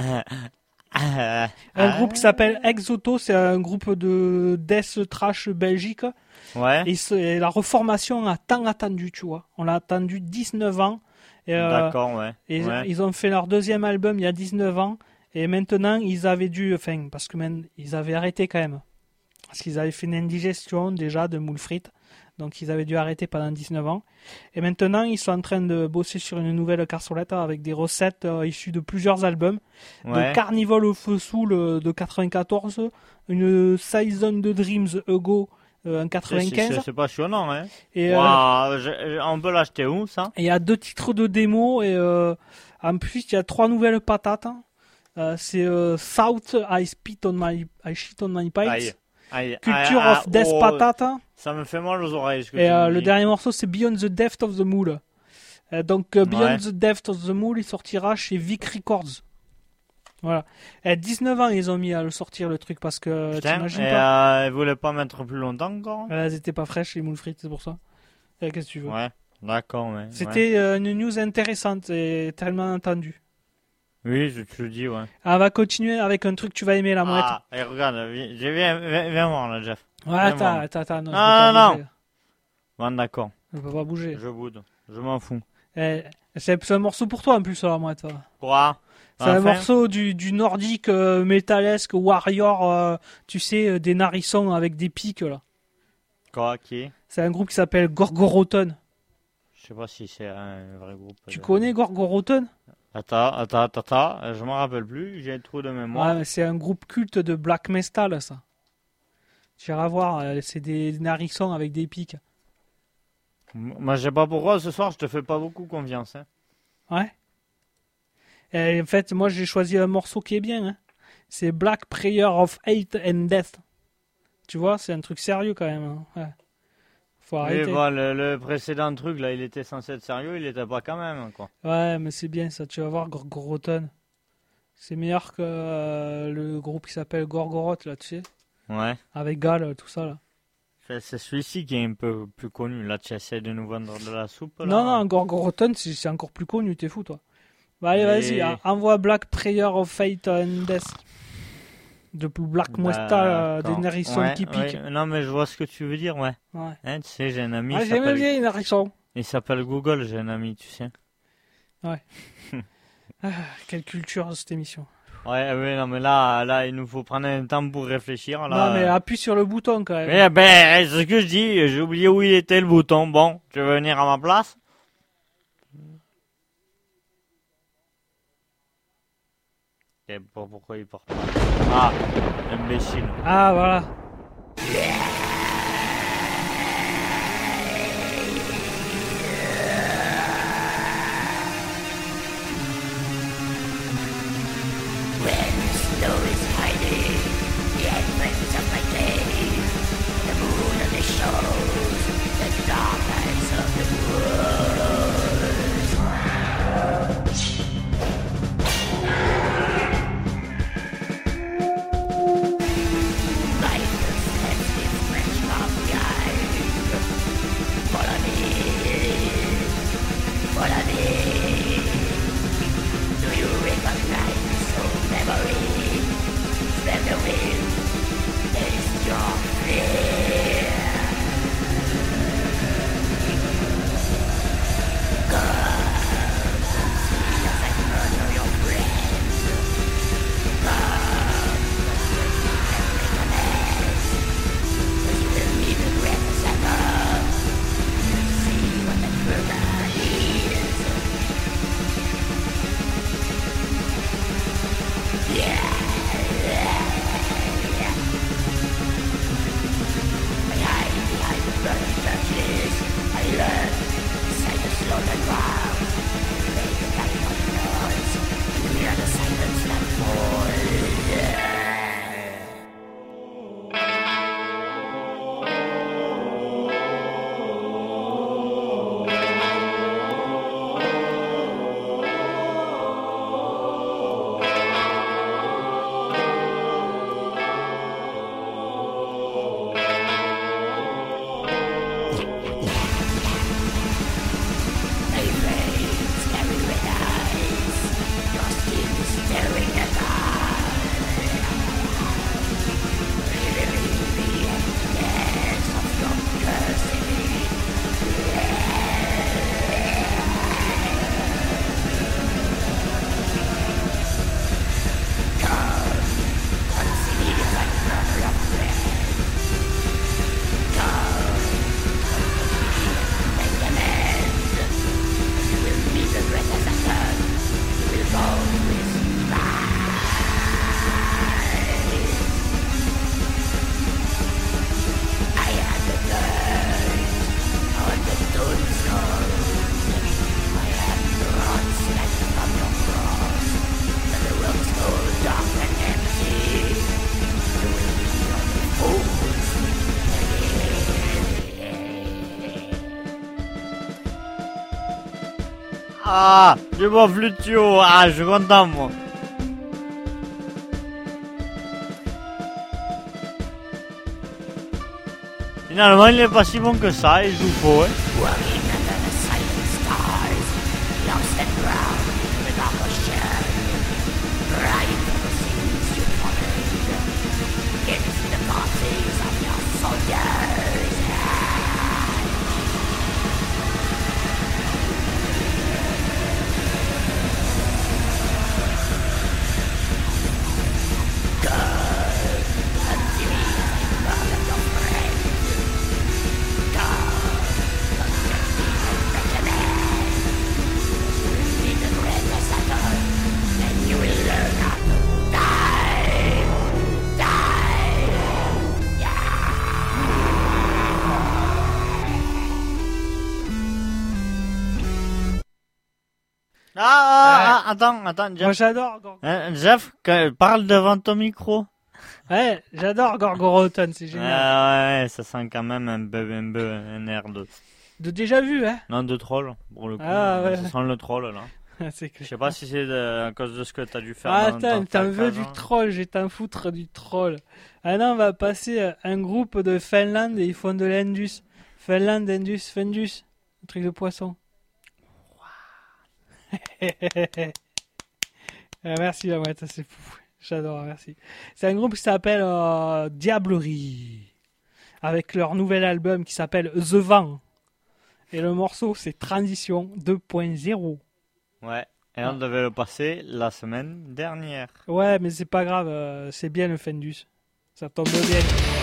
Un groupe qui s'appelle Exoto, c'est un groupe de death trash belgique. Ouais. Et la reformation a tant attendu, tu vois. On l'a attendu 19 ans. Et, D'accord, ouais. et ouais. ils ont fait leur deuxième album il y a 19 ans. Et maintenant, ils avaient dû... Enfin, parce que ils avaient arrêté quand même. Parce qu'ils avaient fait une indigestion déjà de moules frites. Donc, ils avaient dû arrêter pendant 19 ans. Et maintenant, ils sont en train de bosser sur une nouvelle cassolette avec des recettes issues de plusieurs albums. Ouais. De Carnival of Soul de 94, une Season de Dreams Ego en 95. C'est passionnant, hein. Et On peut l'acheter où, ça? il y a 2 titres de démo et en plus, il y a 3 nouvelles patates. C'est South, I Shit on My Pipes. Culture of Death Patate. Ça me fait mal aux oreilles, ce que Et tu me le dis. dernier morceau, c'est Beyond the Depth of the Mool. Beyond the Depth of the Mool, il sortira chez Vic Records. Voilà. Et 19 ans, ils ont mis à le sortir, le truc, parce que Putain, t'imagines et pas. ils voulaient pas mettre plus longtemps encore? Elles étaient pas fraîches, les moules frites, c'est pour ça. Et qu'est-ce que tu veux? Ouais, d'accord, ouais. C'était une news intéressante et tellement attendue. Oui, je te le dis, ouais. On va continuer avec un truc que tu vas aimer, la mouette. Ah, et regarde, viens voir, là, Jeff. Ouais, attends, non. Non. Bon, d'accord, Je peux pas bouger. je boude. Je m'en fous. C'est un morceau pour toi en plus, la mouette. Quoi? C'est un Enfin, morceau du nordique métallesque warrior, tu sais, des narissons avec des pics là. Quoi, qui? C'est un groupe qui s'appelle Gorgoroten. Je sais pas si c'est un vrai groupe. Tu connais Gorgoroten? Attends, je m'en rappelle plus, j'ai un trou de mémoire. Ouais, mais c'est un groupe culte de black metal, ça. Tu iras voir, c'est des narissons avec des pics. Moi, je sais pas pourquoi ce soir je te fais pas beaucoup confiance. Hein. Ouais. Et en fait, moi j'ai choisi un morceau qui est bien. Hein. C'est Black Prayer of Hate and Death. Tu vois, c'est un truc sérieux quand même. Hein. Ouais. Faut arrêter. Oui, bon, le précédent truc là, il était censé être sérieux, il était pas quand même, quoi. Ouais, mais c'est bien ça. Tu vas voir Gorgoroten. C'est meilleur que le groupe qui s'appelle Gorgoroth, là, tu sais. Ouais. Avec Gal, tout ça, là. C'est celui-ci qui est un peu plus connu. Là, tu essaies de nous vendre de la soupe, là. Non, Gorgoroten, c'est encore plus connu, t'es fou, toi. Bah, allez, Et- vas-y, envoie Black Prayer of Fate and Death. De Black Bah, Moustache, des d'accord. hérissons Ouais, typiques. ouais. Non, mais je vois ce que tu veux dire, ouais. Ouais. Hein, tu sais, j'ai un ami, Ah, j'aime bien les hérissons. il s'appelle Google, j'ai un ami, tu sais. Ah, quelle culture cette émission. Ouais, ouais, non, mais là, il nous faut prendre un temps pour réfléchir, là. Non, mais appuie sur le bouton quand même. Eh ben, c'est ce que je dis, j'ai oublié où il était le bouton. Bon, tu veux venir à ma place? Et pourquoi il porte pas? Ah, imbécile. Ah, voilà. Ah, du bon flutio. Ah, je suis content, moi. Finalement, il est pas si bon que ça, il joue faux, hein. Attends, Jeff. Moi j'adore Gorgorothon. Jeff, parle devant ton micro. Ouais, j'adore Gorgorothon, c'est génial. Ouais, ça sent quand même un air De déjà vu, hein. Non, de troll, pour le coup. Ah, ouais. Ça sent le troll, là. C'est clair. Je sais pas si c'est à cause de ce que t'as dû faire. Ah, dans attends, ton t'en veux saccage, du troll, j'ai t'en foutre du troll. Ah non, on va passer à un groupe de Finlande et ils font de l'Indus. Finlande, Indus, Fendus. Un truc de poisson. Ah, merci, ouais, ça c'est fou. J'adore, merci. C'est un groupe qui s'appelle Diablerie, avec leur nouvel album qui s'appelle The Vent. Et le morceau, c'est Transition 2.0. Ouais, et on devait le passer la semaine dernière. Ouais, mais c'est pas grave, c'est bien le Fendus. Ça tombe bien.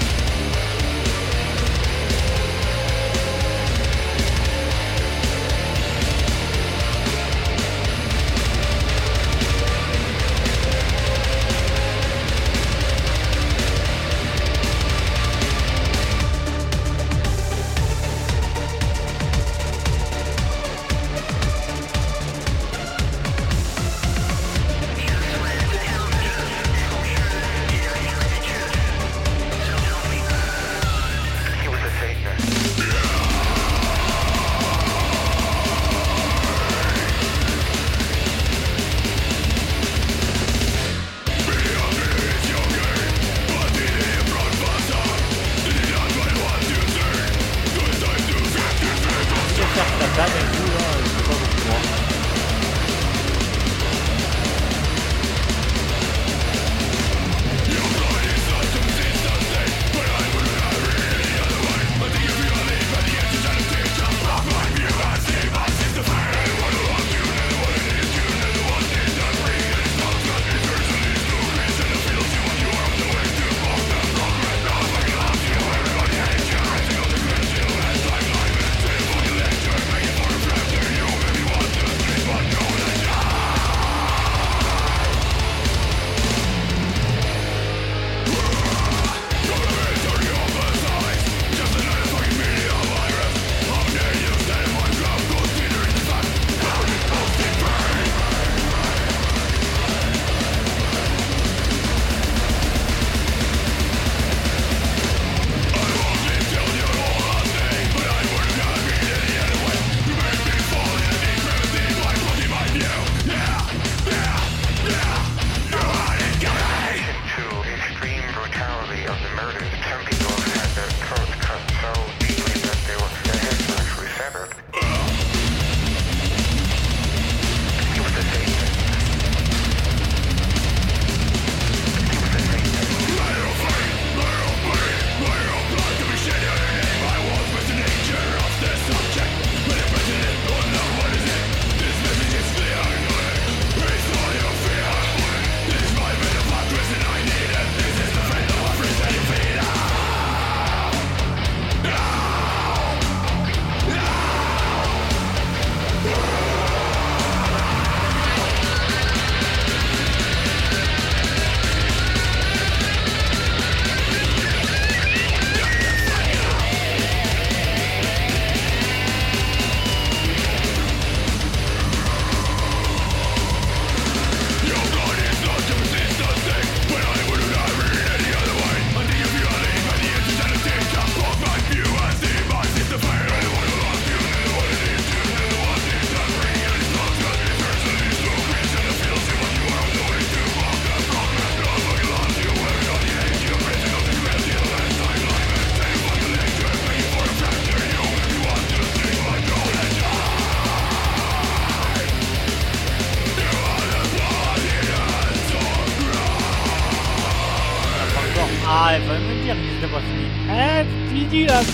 Ah, il va me dire que c'était pas fini. Tu dis là.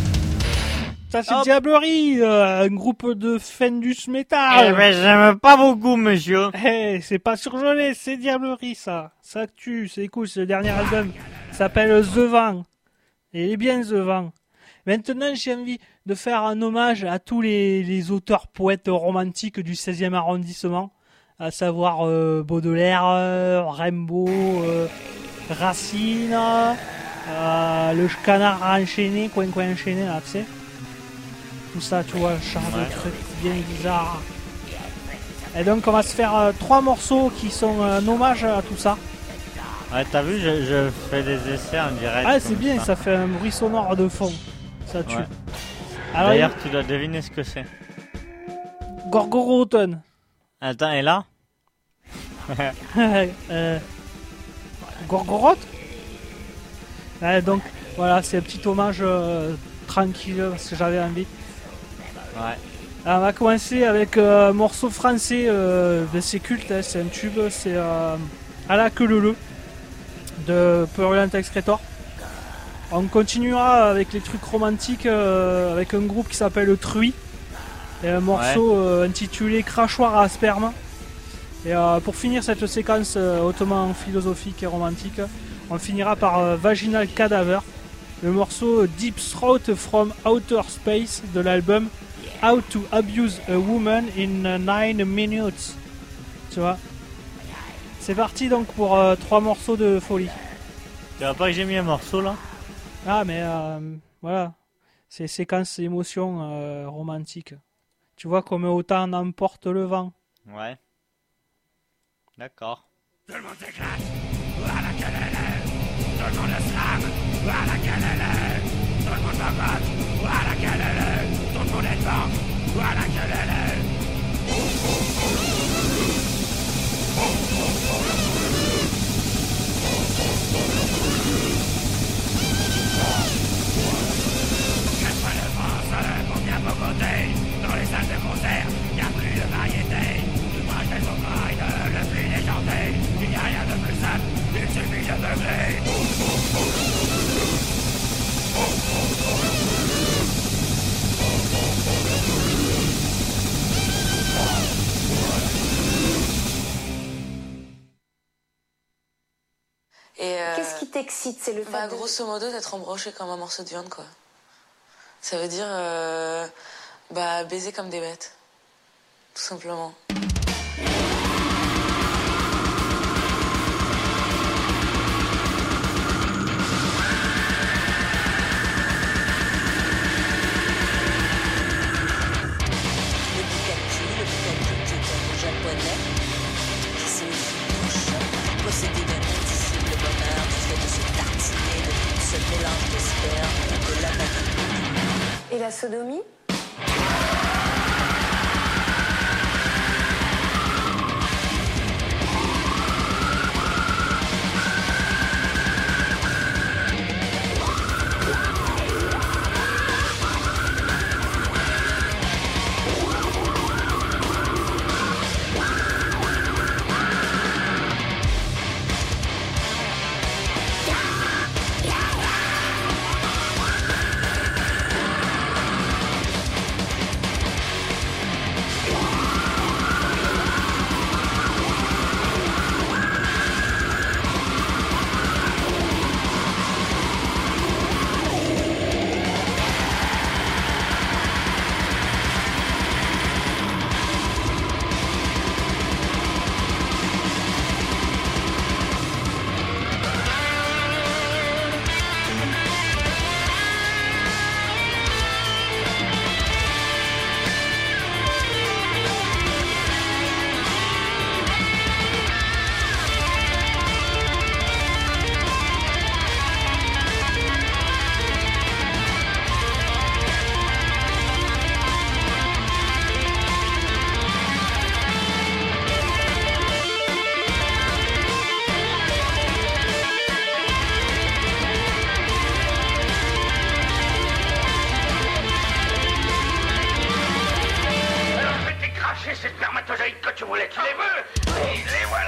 Ça c'est Hop. Diablerie, un groupe de Fendus Metal. Eh ben, j'aime pas beaucoup, monsieur. Hey, c'est pas surgelé, c'est Diablerie ça. Ça tue, c'est cool, c'est le dernier album. Ça s'appelle The Vent. Et il est bien The Vent. Maintenant, j'ai envie de faire un hommage à tous les auteurs poètes romantiques du 16e arrondissement, à savoir Baudelaire, Rimbaud, Racine, le canard enchaîné, coin enchaîné, là, tu sais. Tout ça, tu vois, genre de trucs bien bizarres. Et donc, on va se faire 3 morceaux qui sont un hommage à tout ça. Ouais, t'as vu, je fais des essais en direct. Ah, c'est comme bien, ça fait un bruit sonore de fond. Ça tue. Ouais. Alors, D'ailleurs, tu dois deviner ce que c'est. Gorgorothon. Attends, et là Gorgoroth. Donc, voilà, c'est un petit hommage tranquille parce que j'avais envie. Ouais. Alors, on va commencer avec un morceau français de c'est culte, hein, c'est un tube, c'est à la queue leu de Purulent Excretor. On continuera avec les trucs romantiques avec un groupe qui s'appelle Truy et un morceau intitulé Crachoir à sperme. Et pour finir cette séquence hautement philosophique et romantique, on finira par Vaginal Cadaver, le morceau Deep Throat from Outer Space de l'album How to Abuse a Woman in 9 Minutes. Tu vois. C'est parti donc pour 3 morceaux de folie. Tu vois pas que j'ai mis un morceau là? Ah mais voilà, c'est séquence émotion romantique. Tu vois comme autant n'emporte le vent. Ouais. D'accord. Tout le monde s'éclate, voilà quelle elle est. Tout le monde le slam, voilà quelle elle est. Tout le monde bagote, voilà quelle elle est. Tout le monde est devant, voilà quelle elle est. Pour bien bogoter. Dans les salles de concert, y a plus de variété. Tout proche des ouvrades, le plus légendé. Il n'y a rien de plus simple, il suffit de meubler. Et Qu'est-ce qui t'excite? C'est le fait de... grosso modo, d'être embroché comme un morceau de viande, quoi. Ça veut dire baiser comme des bêtes. Tout simplement. Le bukaki qui est un mot japonais qui signifie bouche, posséder d'un indicible bonheur du fait de se tartiner de ce mélange de sperme et de l'apathie. Et la sodomie? Ces spermatozoïdes que tu voulais, tu les veux? Oui, les voilà!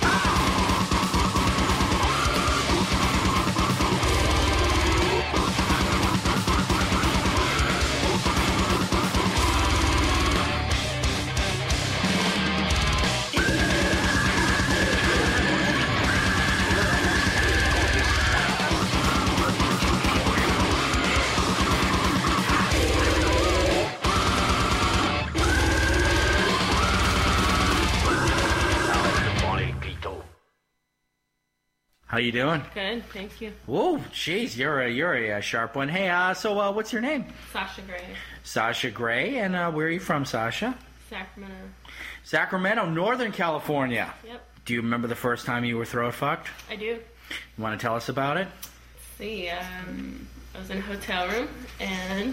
How you doing? Good, thank you. Whoa, jeez, you're a sharp one. Hey, so what's your name? Sasha Gray, Sasha Gray, and where are you from, Sasha? Sacramento. Sacramento, Northern California. Yep, Do you remember the first time you were throat fucked? I do. You want to tell us about it? See, I was in a hotel room and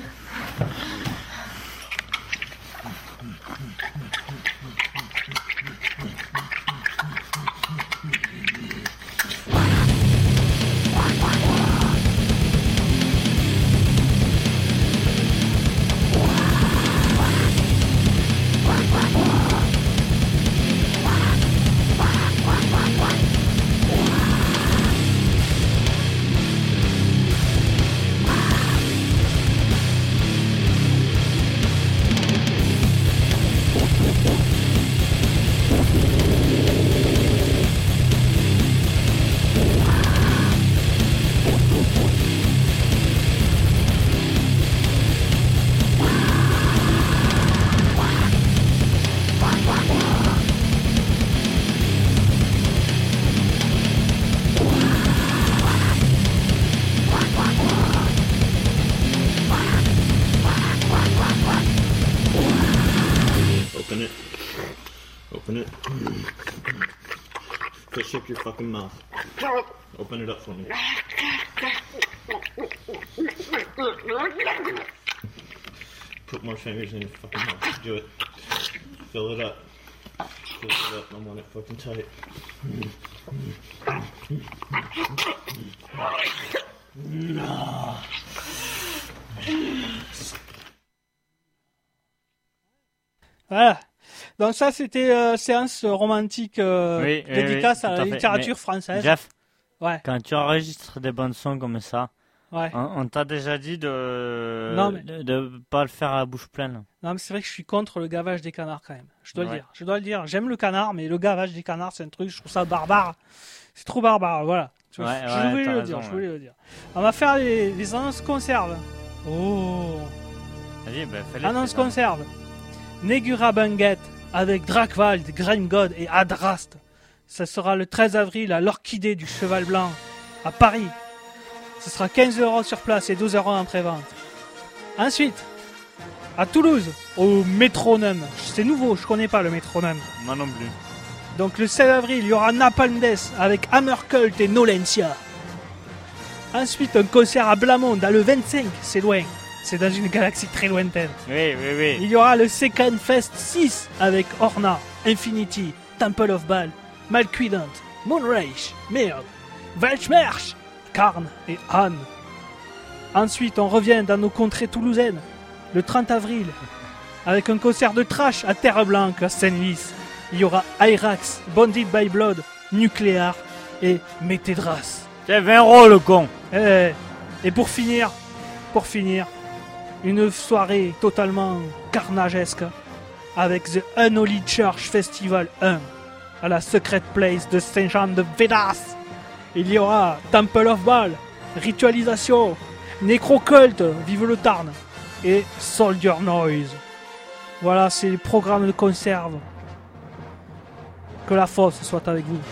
shut your fucking mouth. Open it up for me. Put more fingers in your fucking mouth. Do it. Fill it up. Fill it up. I want it fucking tight. Voilà. Donc ça, c'était séance romantique dédicace à la littérature française. Jeff, Ouais. quand tu enregistres des bonnes sons comme ça, Ouais. on t'a déjà dit Non, mais- de pas le faire à la bouche pleine. Non, mais c'est vrai que je suis contre le gavage des canards quand même. Je dois le Ouais. dire. Je dois le dire. J'aime le canard, mais le gavage des canards, c'est un truc, je trouve ça barbare. C'est trop barbare, voilà. Je Ouais, voulais t'as le raison, dire, je voulais le dire. On va faire les annonces conserves. Oh. Vas-y, ben fais-les. Annonce fais-les. conserve. Negura Banguet avec Drakvald, Grimgod et Adrast. Ça sera le 13 avril à l'Orchidée du Cheval Blanc à Paris. Ce sera 15 € sur place et 12 € en pré-vente. Ensuite, à Toulouse, au Métronome. C'est nouveau, je connais pas le Métronome. Moi non plus. Donc le 16 avril, il y aura Napalm Death avec Hammercult et Nolentia. Ensuite, un concert à Blamont, dans le 25, c'est loin. C'est dans une galaxie très lointaine. Oui, oui, oui. Il y aura le Second Fest 6 avec Orna, Infinity, Temple of Baal, Malcuidant, Moonrage, Mird, Weltschmerz, Karn et Han. Ensuite, on revient dans nos contrées toulousaines, le 30 avril, avec un concert de trash à Terre Blanche, à Senlis. Il y aura Irax, Bonded by Blood, Nuclear et Métédras. C'est 20 € le con. Et pour finir, une soirée totalement carnagesque avec The Unholy Church Festival 1 à la Secret Place de Saint-Jean de Védas. Il y aura Temple of Baal, Ritualisation, Necrocult, Vive le Tarn et Soldier Noise. Voilà, c'est le programme de conserve. Que la force soit avec vous.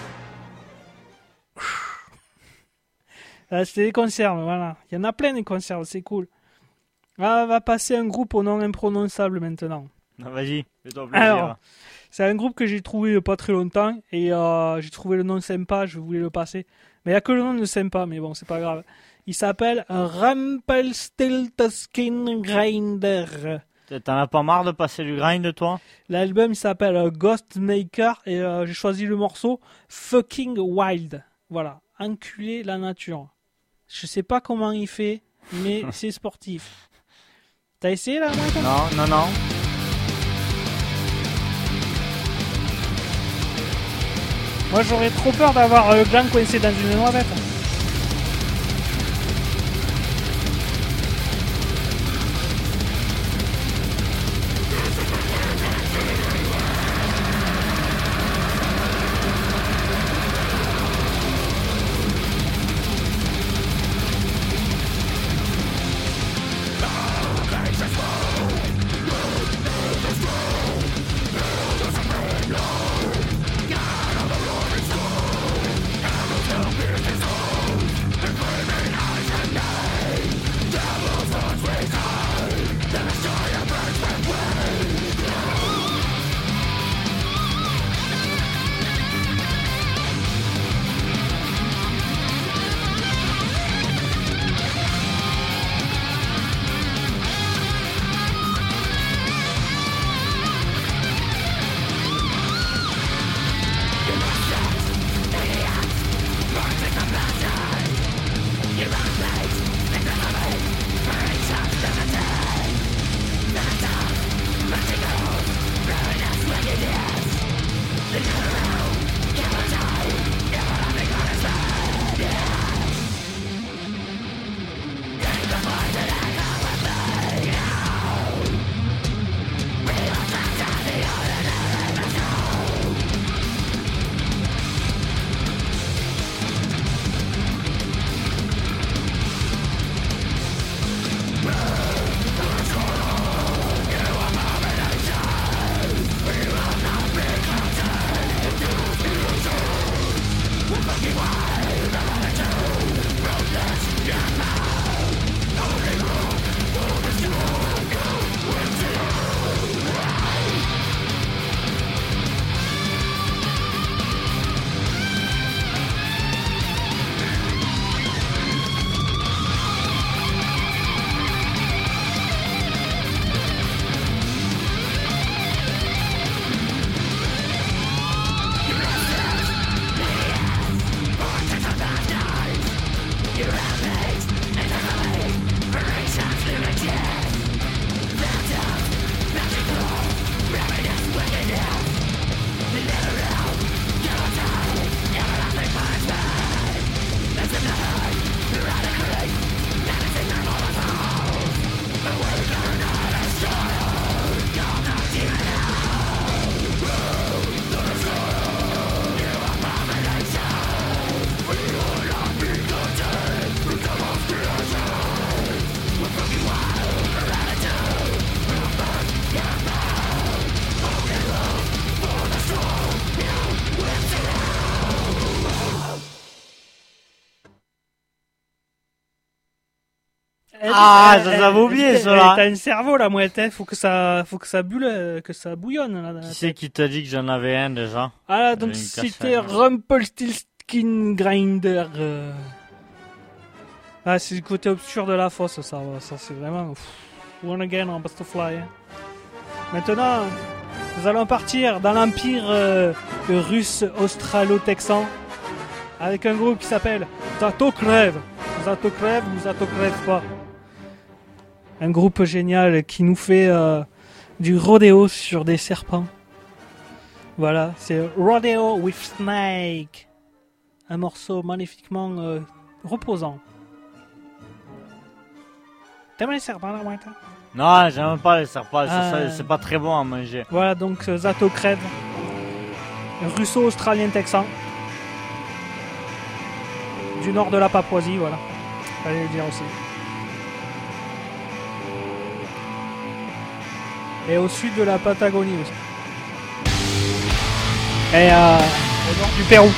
C'était des conserves, voilà. Il y en a plein des conserves, c'est cool. Ah, on va passer un groupe au nom imprononçable maintenant. Non, vas-y, fais-toi plaisir. Alors, c'est un groupe que j'ai trouvé il y a pas très longtemps et j'ai trouvé le nom sympa, je voulais le passer. Mais il n'y a que le nom de sympa, mais bon, c'est pas grave. Il s'appelle Rumpelstiltskin Grinder. T'en as pas marre de passer du grind, toi? L'album s'appelle Ghostmaker et j'ai choisi le morceau Fucking Wild. Voilà, enculer la nature. Je sais pas comment il fait, mais c'est sportif. T'as essayé là, Mike? Non, non, non. Moi j'aurais trop peur d'avoir le gland coincé dans une noisette. Business Ah, ça j'avais oublié, cela. T'as un cerveau, la mouette, hein. Faut que ça bulle, que ça bouillonne, là. Qui c'est qui t'a dit que j'en avais un, déjà? Ah, donc J'avais une c'était cassette. Rumpelstiltskin Grinder. Ah, c'est du côté obscur de la fosse, ça c'est vraiment... One again on Butterfly. Hein. Maintenant, nous allons partir dans l'empire russe australo-texan avec un groupe qui s'appelle Zato Crève. Zato Crève ou Zato Crève pas. Un groupe génial qui nous fait du rodéo sur des serpents. Voilà, c'est Rodeo with Snake. Un morceau magnifiquement reposant. T'aimes les serpents, la moitié? Non, j'aime pas les serpents, Ah. c'est pas très bon à manger. Voilà, donc Zato Crève. Russo-australien-texan. Du nord de la Papouasie, voilà. Fallait le dire aussi. Et au sud de la Patagonie aussi. Et au nord du Pérou.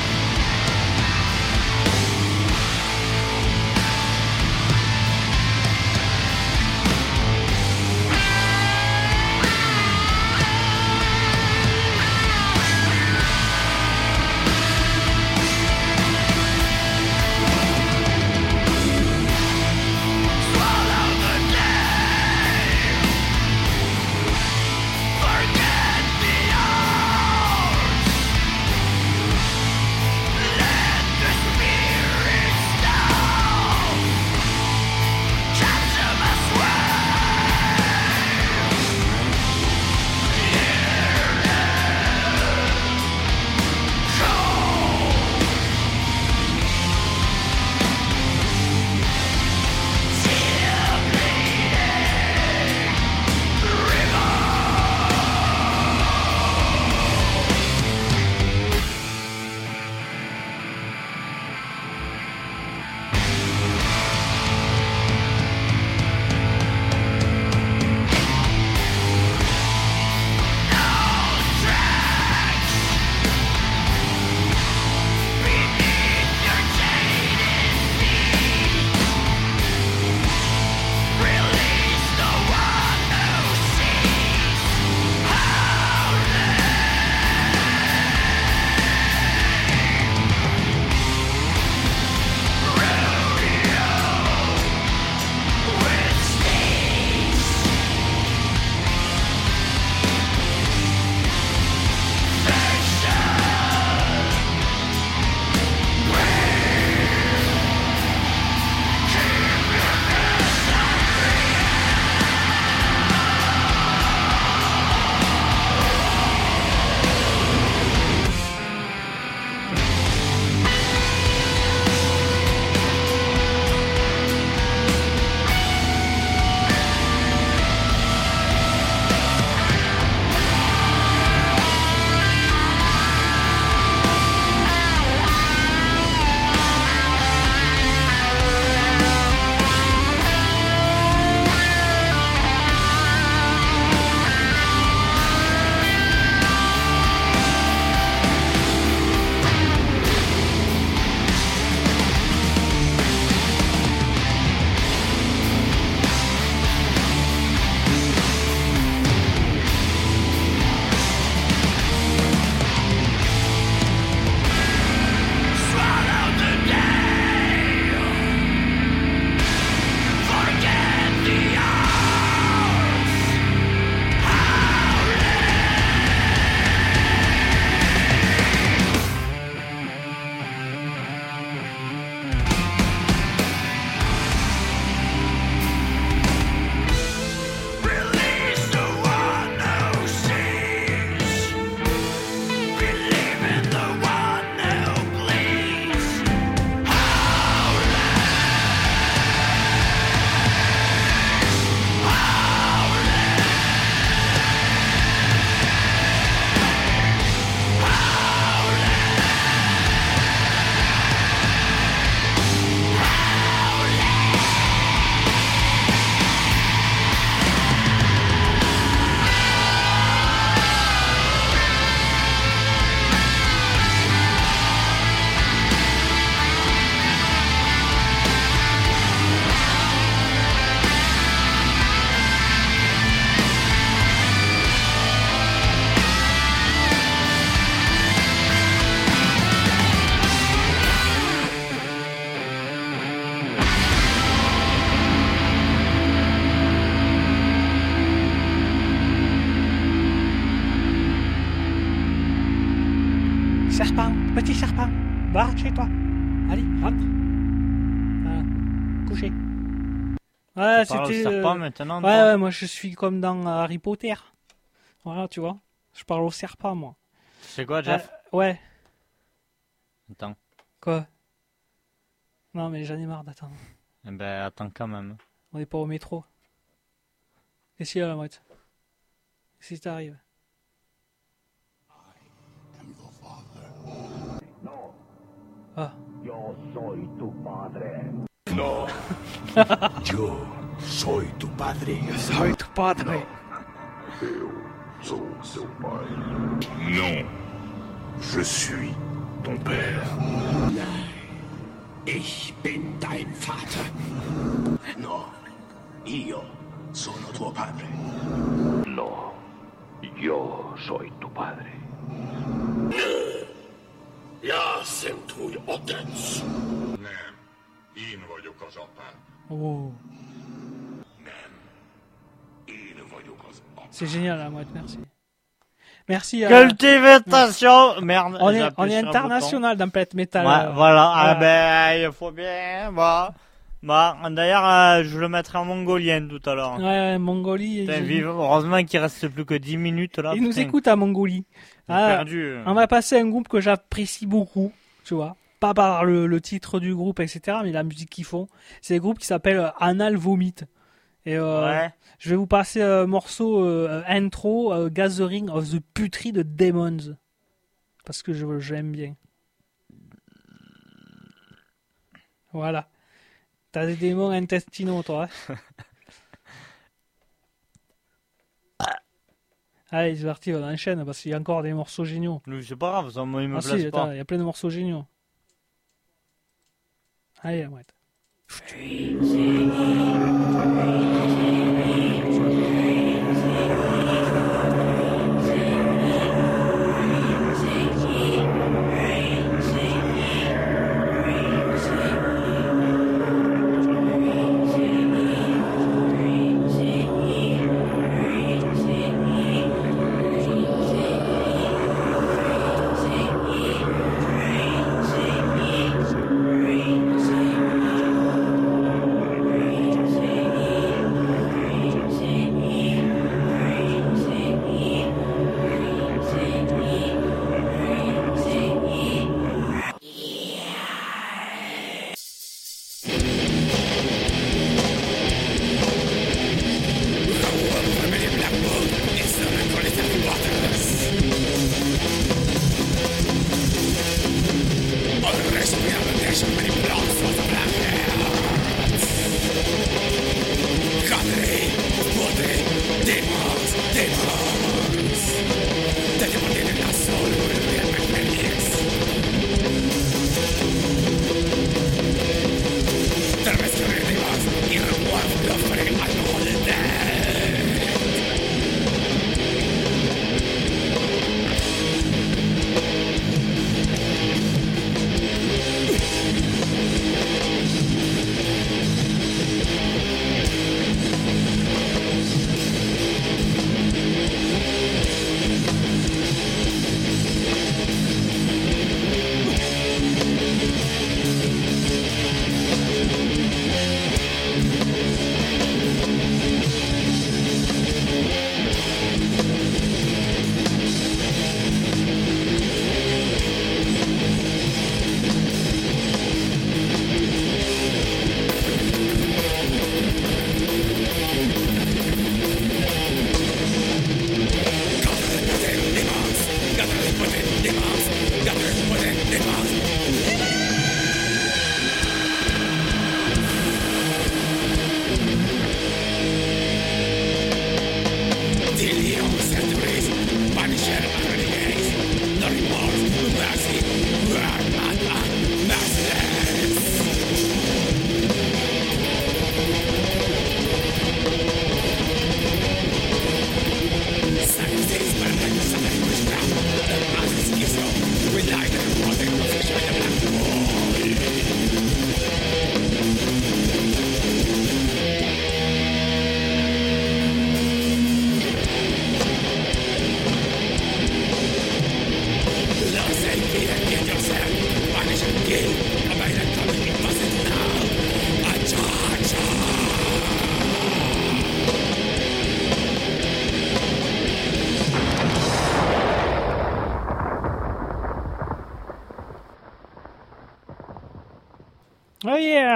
Petit serpent, va chez toi. Allez, rentre. Voilà. Couché. Ouais, Tu parles au c'était. serpent maintenant, toi Ouais, moi je suis comme dans Harry Potter. Voilà, tu vois. Je parle au serpent, moi. Tu sais quoi, Jeff Ouais. Attends. Quoi? Non, mais j'en ai marre d'attendre. Eh ben, attends quand même. On n'est pas au métro. Qu'est-ce qu'il y a, la moite? Qu'est-ce qui t'arrive? Ah. Yo soy tu padre. No. Yo soy tu padre. Yo soy tu padre. Eu sou seu pai. Non. Je suis ton père. Nein. Ich bin dein Vater. No. Io sono tuo padre. No, yo soy tu padre. Ja sen tvůj otec. Ne, én vagyok az apád. Oh. Nem, én vagyok az apád. C'est génial, la moite, merci. Merci. Cultivation. Merde. On j'ai est appuyé sur un international dans Planète Metal. Ouais, voilà. Ah ben, il faut bien. Bah, d'ailleurs, je le mettrai en mongolien tout à l'heure. Ouais, Mongolie. Putain, heureusement qu'il reste plus que 10 minutes là. Ils nous écoutent à Mongolie. Perdu. On va passer à un groupe que j'apprécie beaucoup, tu vois. Pas par le titre du groupe, etc., mais la musique qu'ils font. C'est un groupe qui s'appelle Anal Vomit. Et Ouais. je vais vous passer un morceau intro, Gathering of the Putrid Demons. Parce que j'aime bien. Voilà. T'as des démons intestinaux, toi. Hein. Allez, c'est parti, on enchaîne parce qu'il y a encore des morceaux géniaux. C'est pas grave, ça, moi, il me Ah place si, pas. attends, il y a plein de morceaux géniaux. Allez, ouais.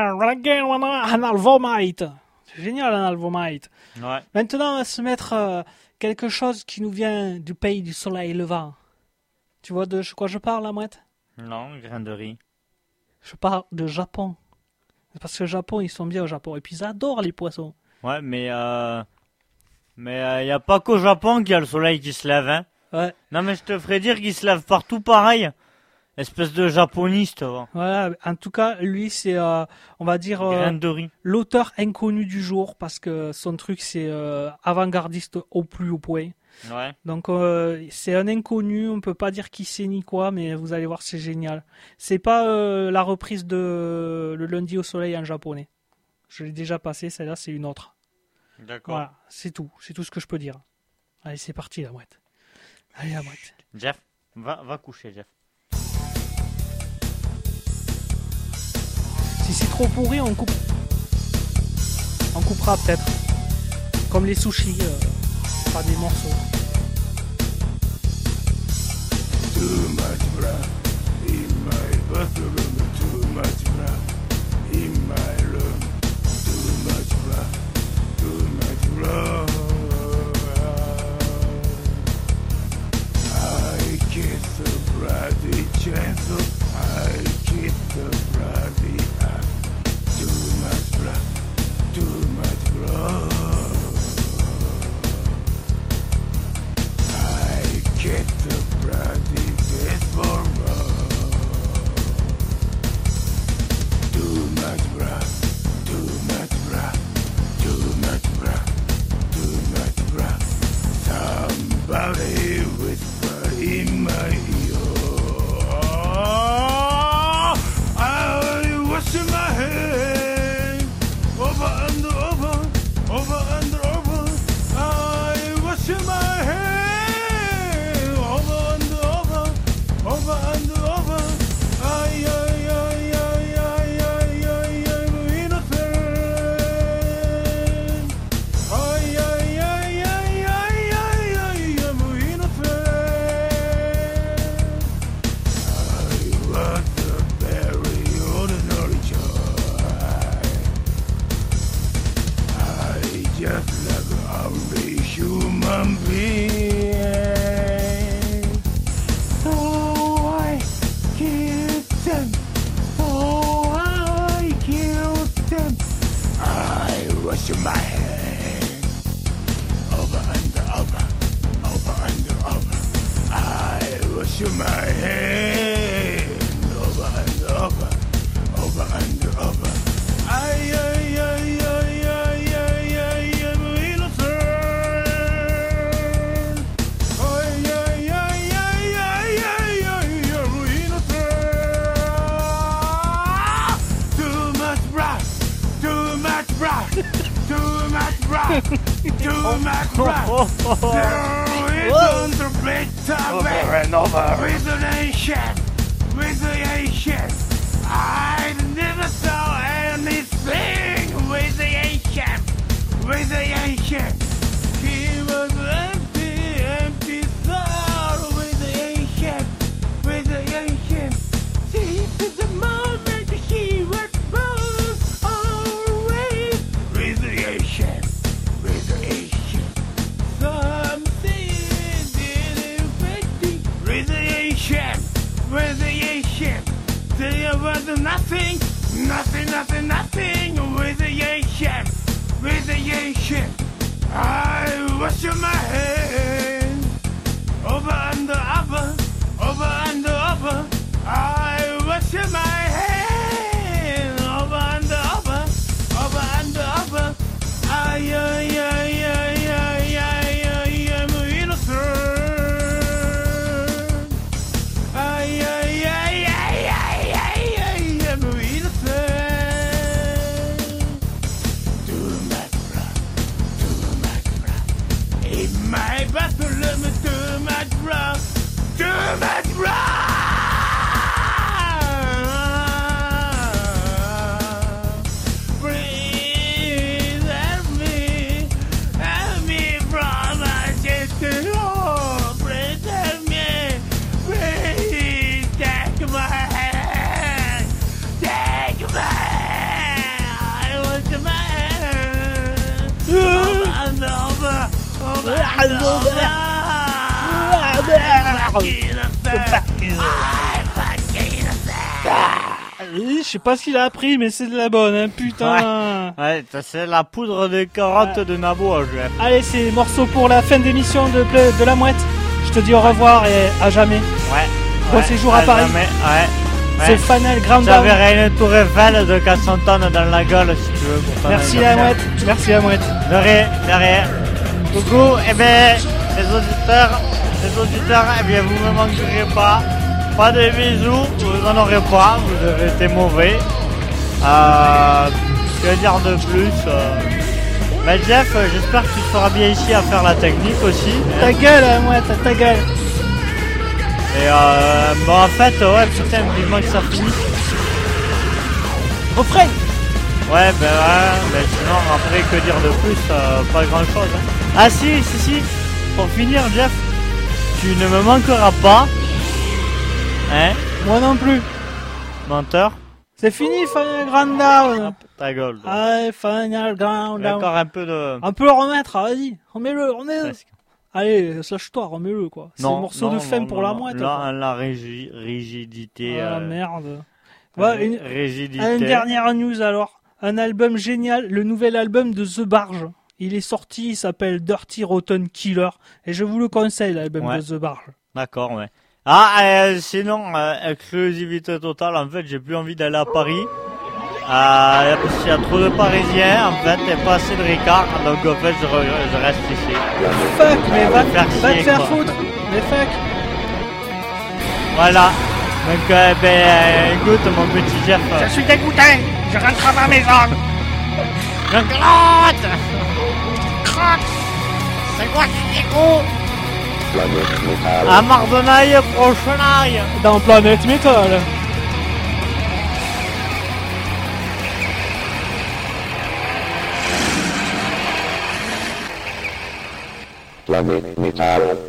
Anal Vomite. C'est génial, Anal Vomite. Ouais. Maintenant, on va se mettre quelque chose qui nous vient du pays du soleil levant. Tu vois de quoi je parle, la mouette? Non, grain de riz. Je parle de Japon. Parce que le Japon, ils sont bien au Japon. Et puis ils adorent les poissons. Ouais, mais il n'y a pas qu'au Japon qu'il y a le soleil qui se lève, hein. Ouais. Non, mais je te ferais dire qu'il se lève partout pareil. Espèce de japoniste, va. Voilà, en tout cas, lui, c'est, on va dire, Grain de riz. l'auteur inconnu du jour, parce que son truc, c'est avant-gardiste au plus haut point. Ouais. Donc, c'est un inconnu, on peut pas dire qui c'est ni quoi, mais vous allez voir, c'est génial. C'est pas la reprise de Le lundi au soleil en japonais. Je l'ai déjà passé, celle-là, c'est une autre. D'accord. Voilà, c'est tout ce que je peux dire. Allez, c'est parti, la mouette. Allez, la mouette. Jeff, va coucher, Jeff. Si c'est trop pourri, on coupe. On coupera peut-être. Comme les sushis, par des morceaux. Too much breath in my bathroom, too much breath in my room, too much breath, too much breath. I kiss the bloody chancel, I kiss the bloody ass. Too much breath, too much breath. I kiss the bloody desperate. Too much breath, too much breath, too much breath, too much breath. Somebody whisper in my ear. I wash my hands over and over, over and over. I wash my hands over and over, over and over. I'm innocent. I'm innocent. I was a very ordinary child. I just like every human being. So I killed them. So I killed them. I wash my hands over and over, over and over. I wash my hands over and over, over and over. I am innocent. I am innocent. Too much breath, too much breath, too much breath, too much breath. There isn't a better way with the nation, with the ancient. I never saw anything with the ancient, with the ancient. He was empty, empty soul with the ancient, with the ancient. Since the moment he was born, always with the ancient, with the ancient. Something didn't fit with the ancient, with the ancient. There was nothing, nothing, nothing, nothing with the ancient, with the ancient. I wash my hands over and over, over and over. I wash my hands over and over, over and over. I am innocent. I am innocent. Too much blood, too much blood. In my bathroom, too much blood, too much blood. Breathe at me from my chest to home. Breathe at me, breathe, take my hand, take my hand. Je sais pas ce qu'il a appris, mais c'est de la bonne, hein, putain. Ouais, c'est la poudre de carotte de Nabo, Jeff. Allez, c'est morceau pour la fin d'émission de la mouette. Je te dis au revoir et à jamais. Ouais. Bon séjour à Paris. Jamais. Ouais. C'est Fanel Grand Down. J'avais une tour Eiffel de 400 tonnes dans la gueule si tu veux. Pour Merci la mouette. Merci la mouette. De rien, de rien. Coucou, eh bien, les auditeurs, eh bien, vous me manquerez pas. Pas de bisous, vous en aurez pas, vous avez été mauvais. Que dire de plus Mais Jeff, j'espère que tu seras bien ici à faire la technique aussi. Ta gueule, la mouette, ta gueule. Et bon, en fait, ouais, putain, vivement que ça finisse. Refrain. Ouais, ben sinon, après, que dire de plus, pas grand chose. Hein. Ah si, pour finir, Jeff, tu ne me manqueras pas. Hein? Moi non plus. Menteur. C'est fini, Final Grand Down. Ta gueule. Allez, Final Grand Down. Encore un peu de... On peut le remettre, vas-y. Remets-le. Presque. Allez, lâche-toi, remets-le, quoi. C'est un morceau de femme pour la mouette. Là, la rigidité... Ah, merde. Ouais, rigidité. Une dernière news, alors. Un album génial, le nouvel album de The Barge. Il est sorti, il s'appelle Dirty Rotten Killer. Et je vous le conseille, l'album de The Barge. D'accord, ouais. Ah, sinon, exclusivité totale, en fait, j'ai plus envie d'aller à Paris. Parce qu'il y a trop de Parisiens, en fait, et pas assez de Ricard, donc en fait, je reste ici. Fuck, mais va te faire foutre. Mais fuck. Voilà. Donc, écoute, mon petit Jeff. Je suis dégoûté. Je rentre à ma maison. Je crotte. Crotte. C'est quoi qui dégoûte? À Mardenaille, prochaine. Dans Planète Métal. Planète Métal.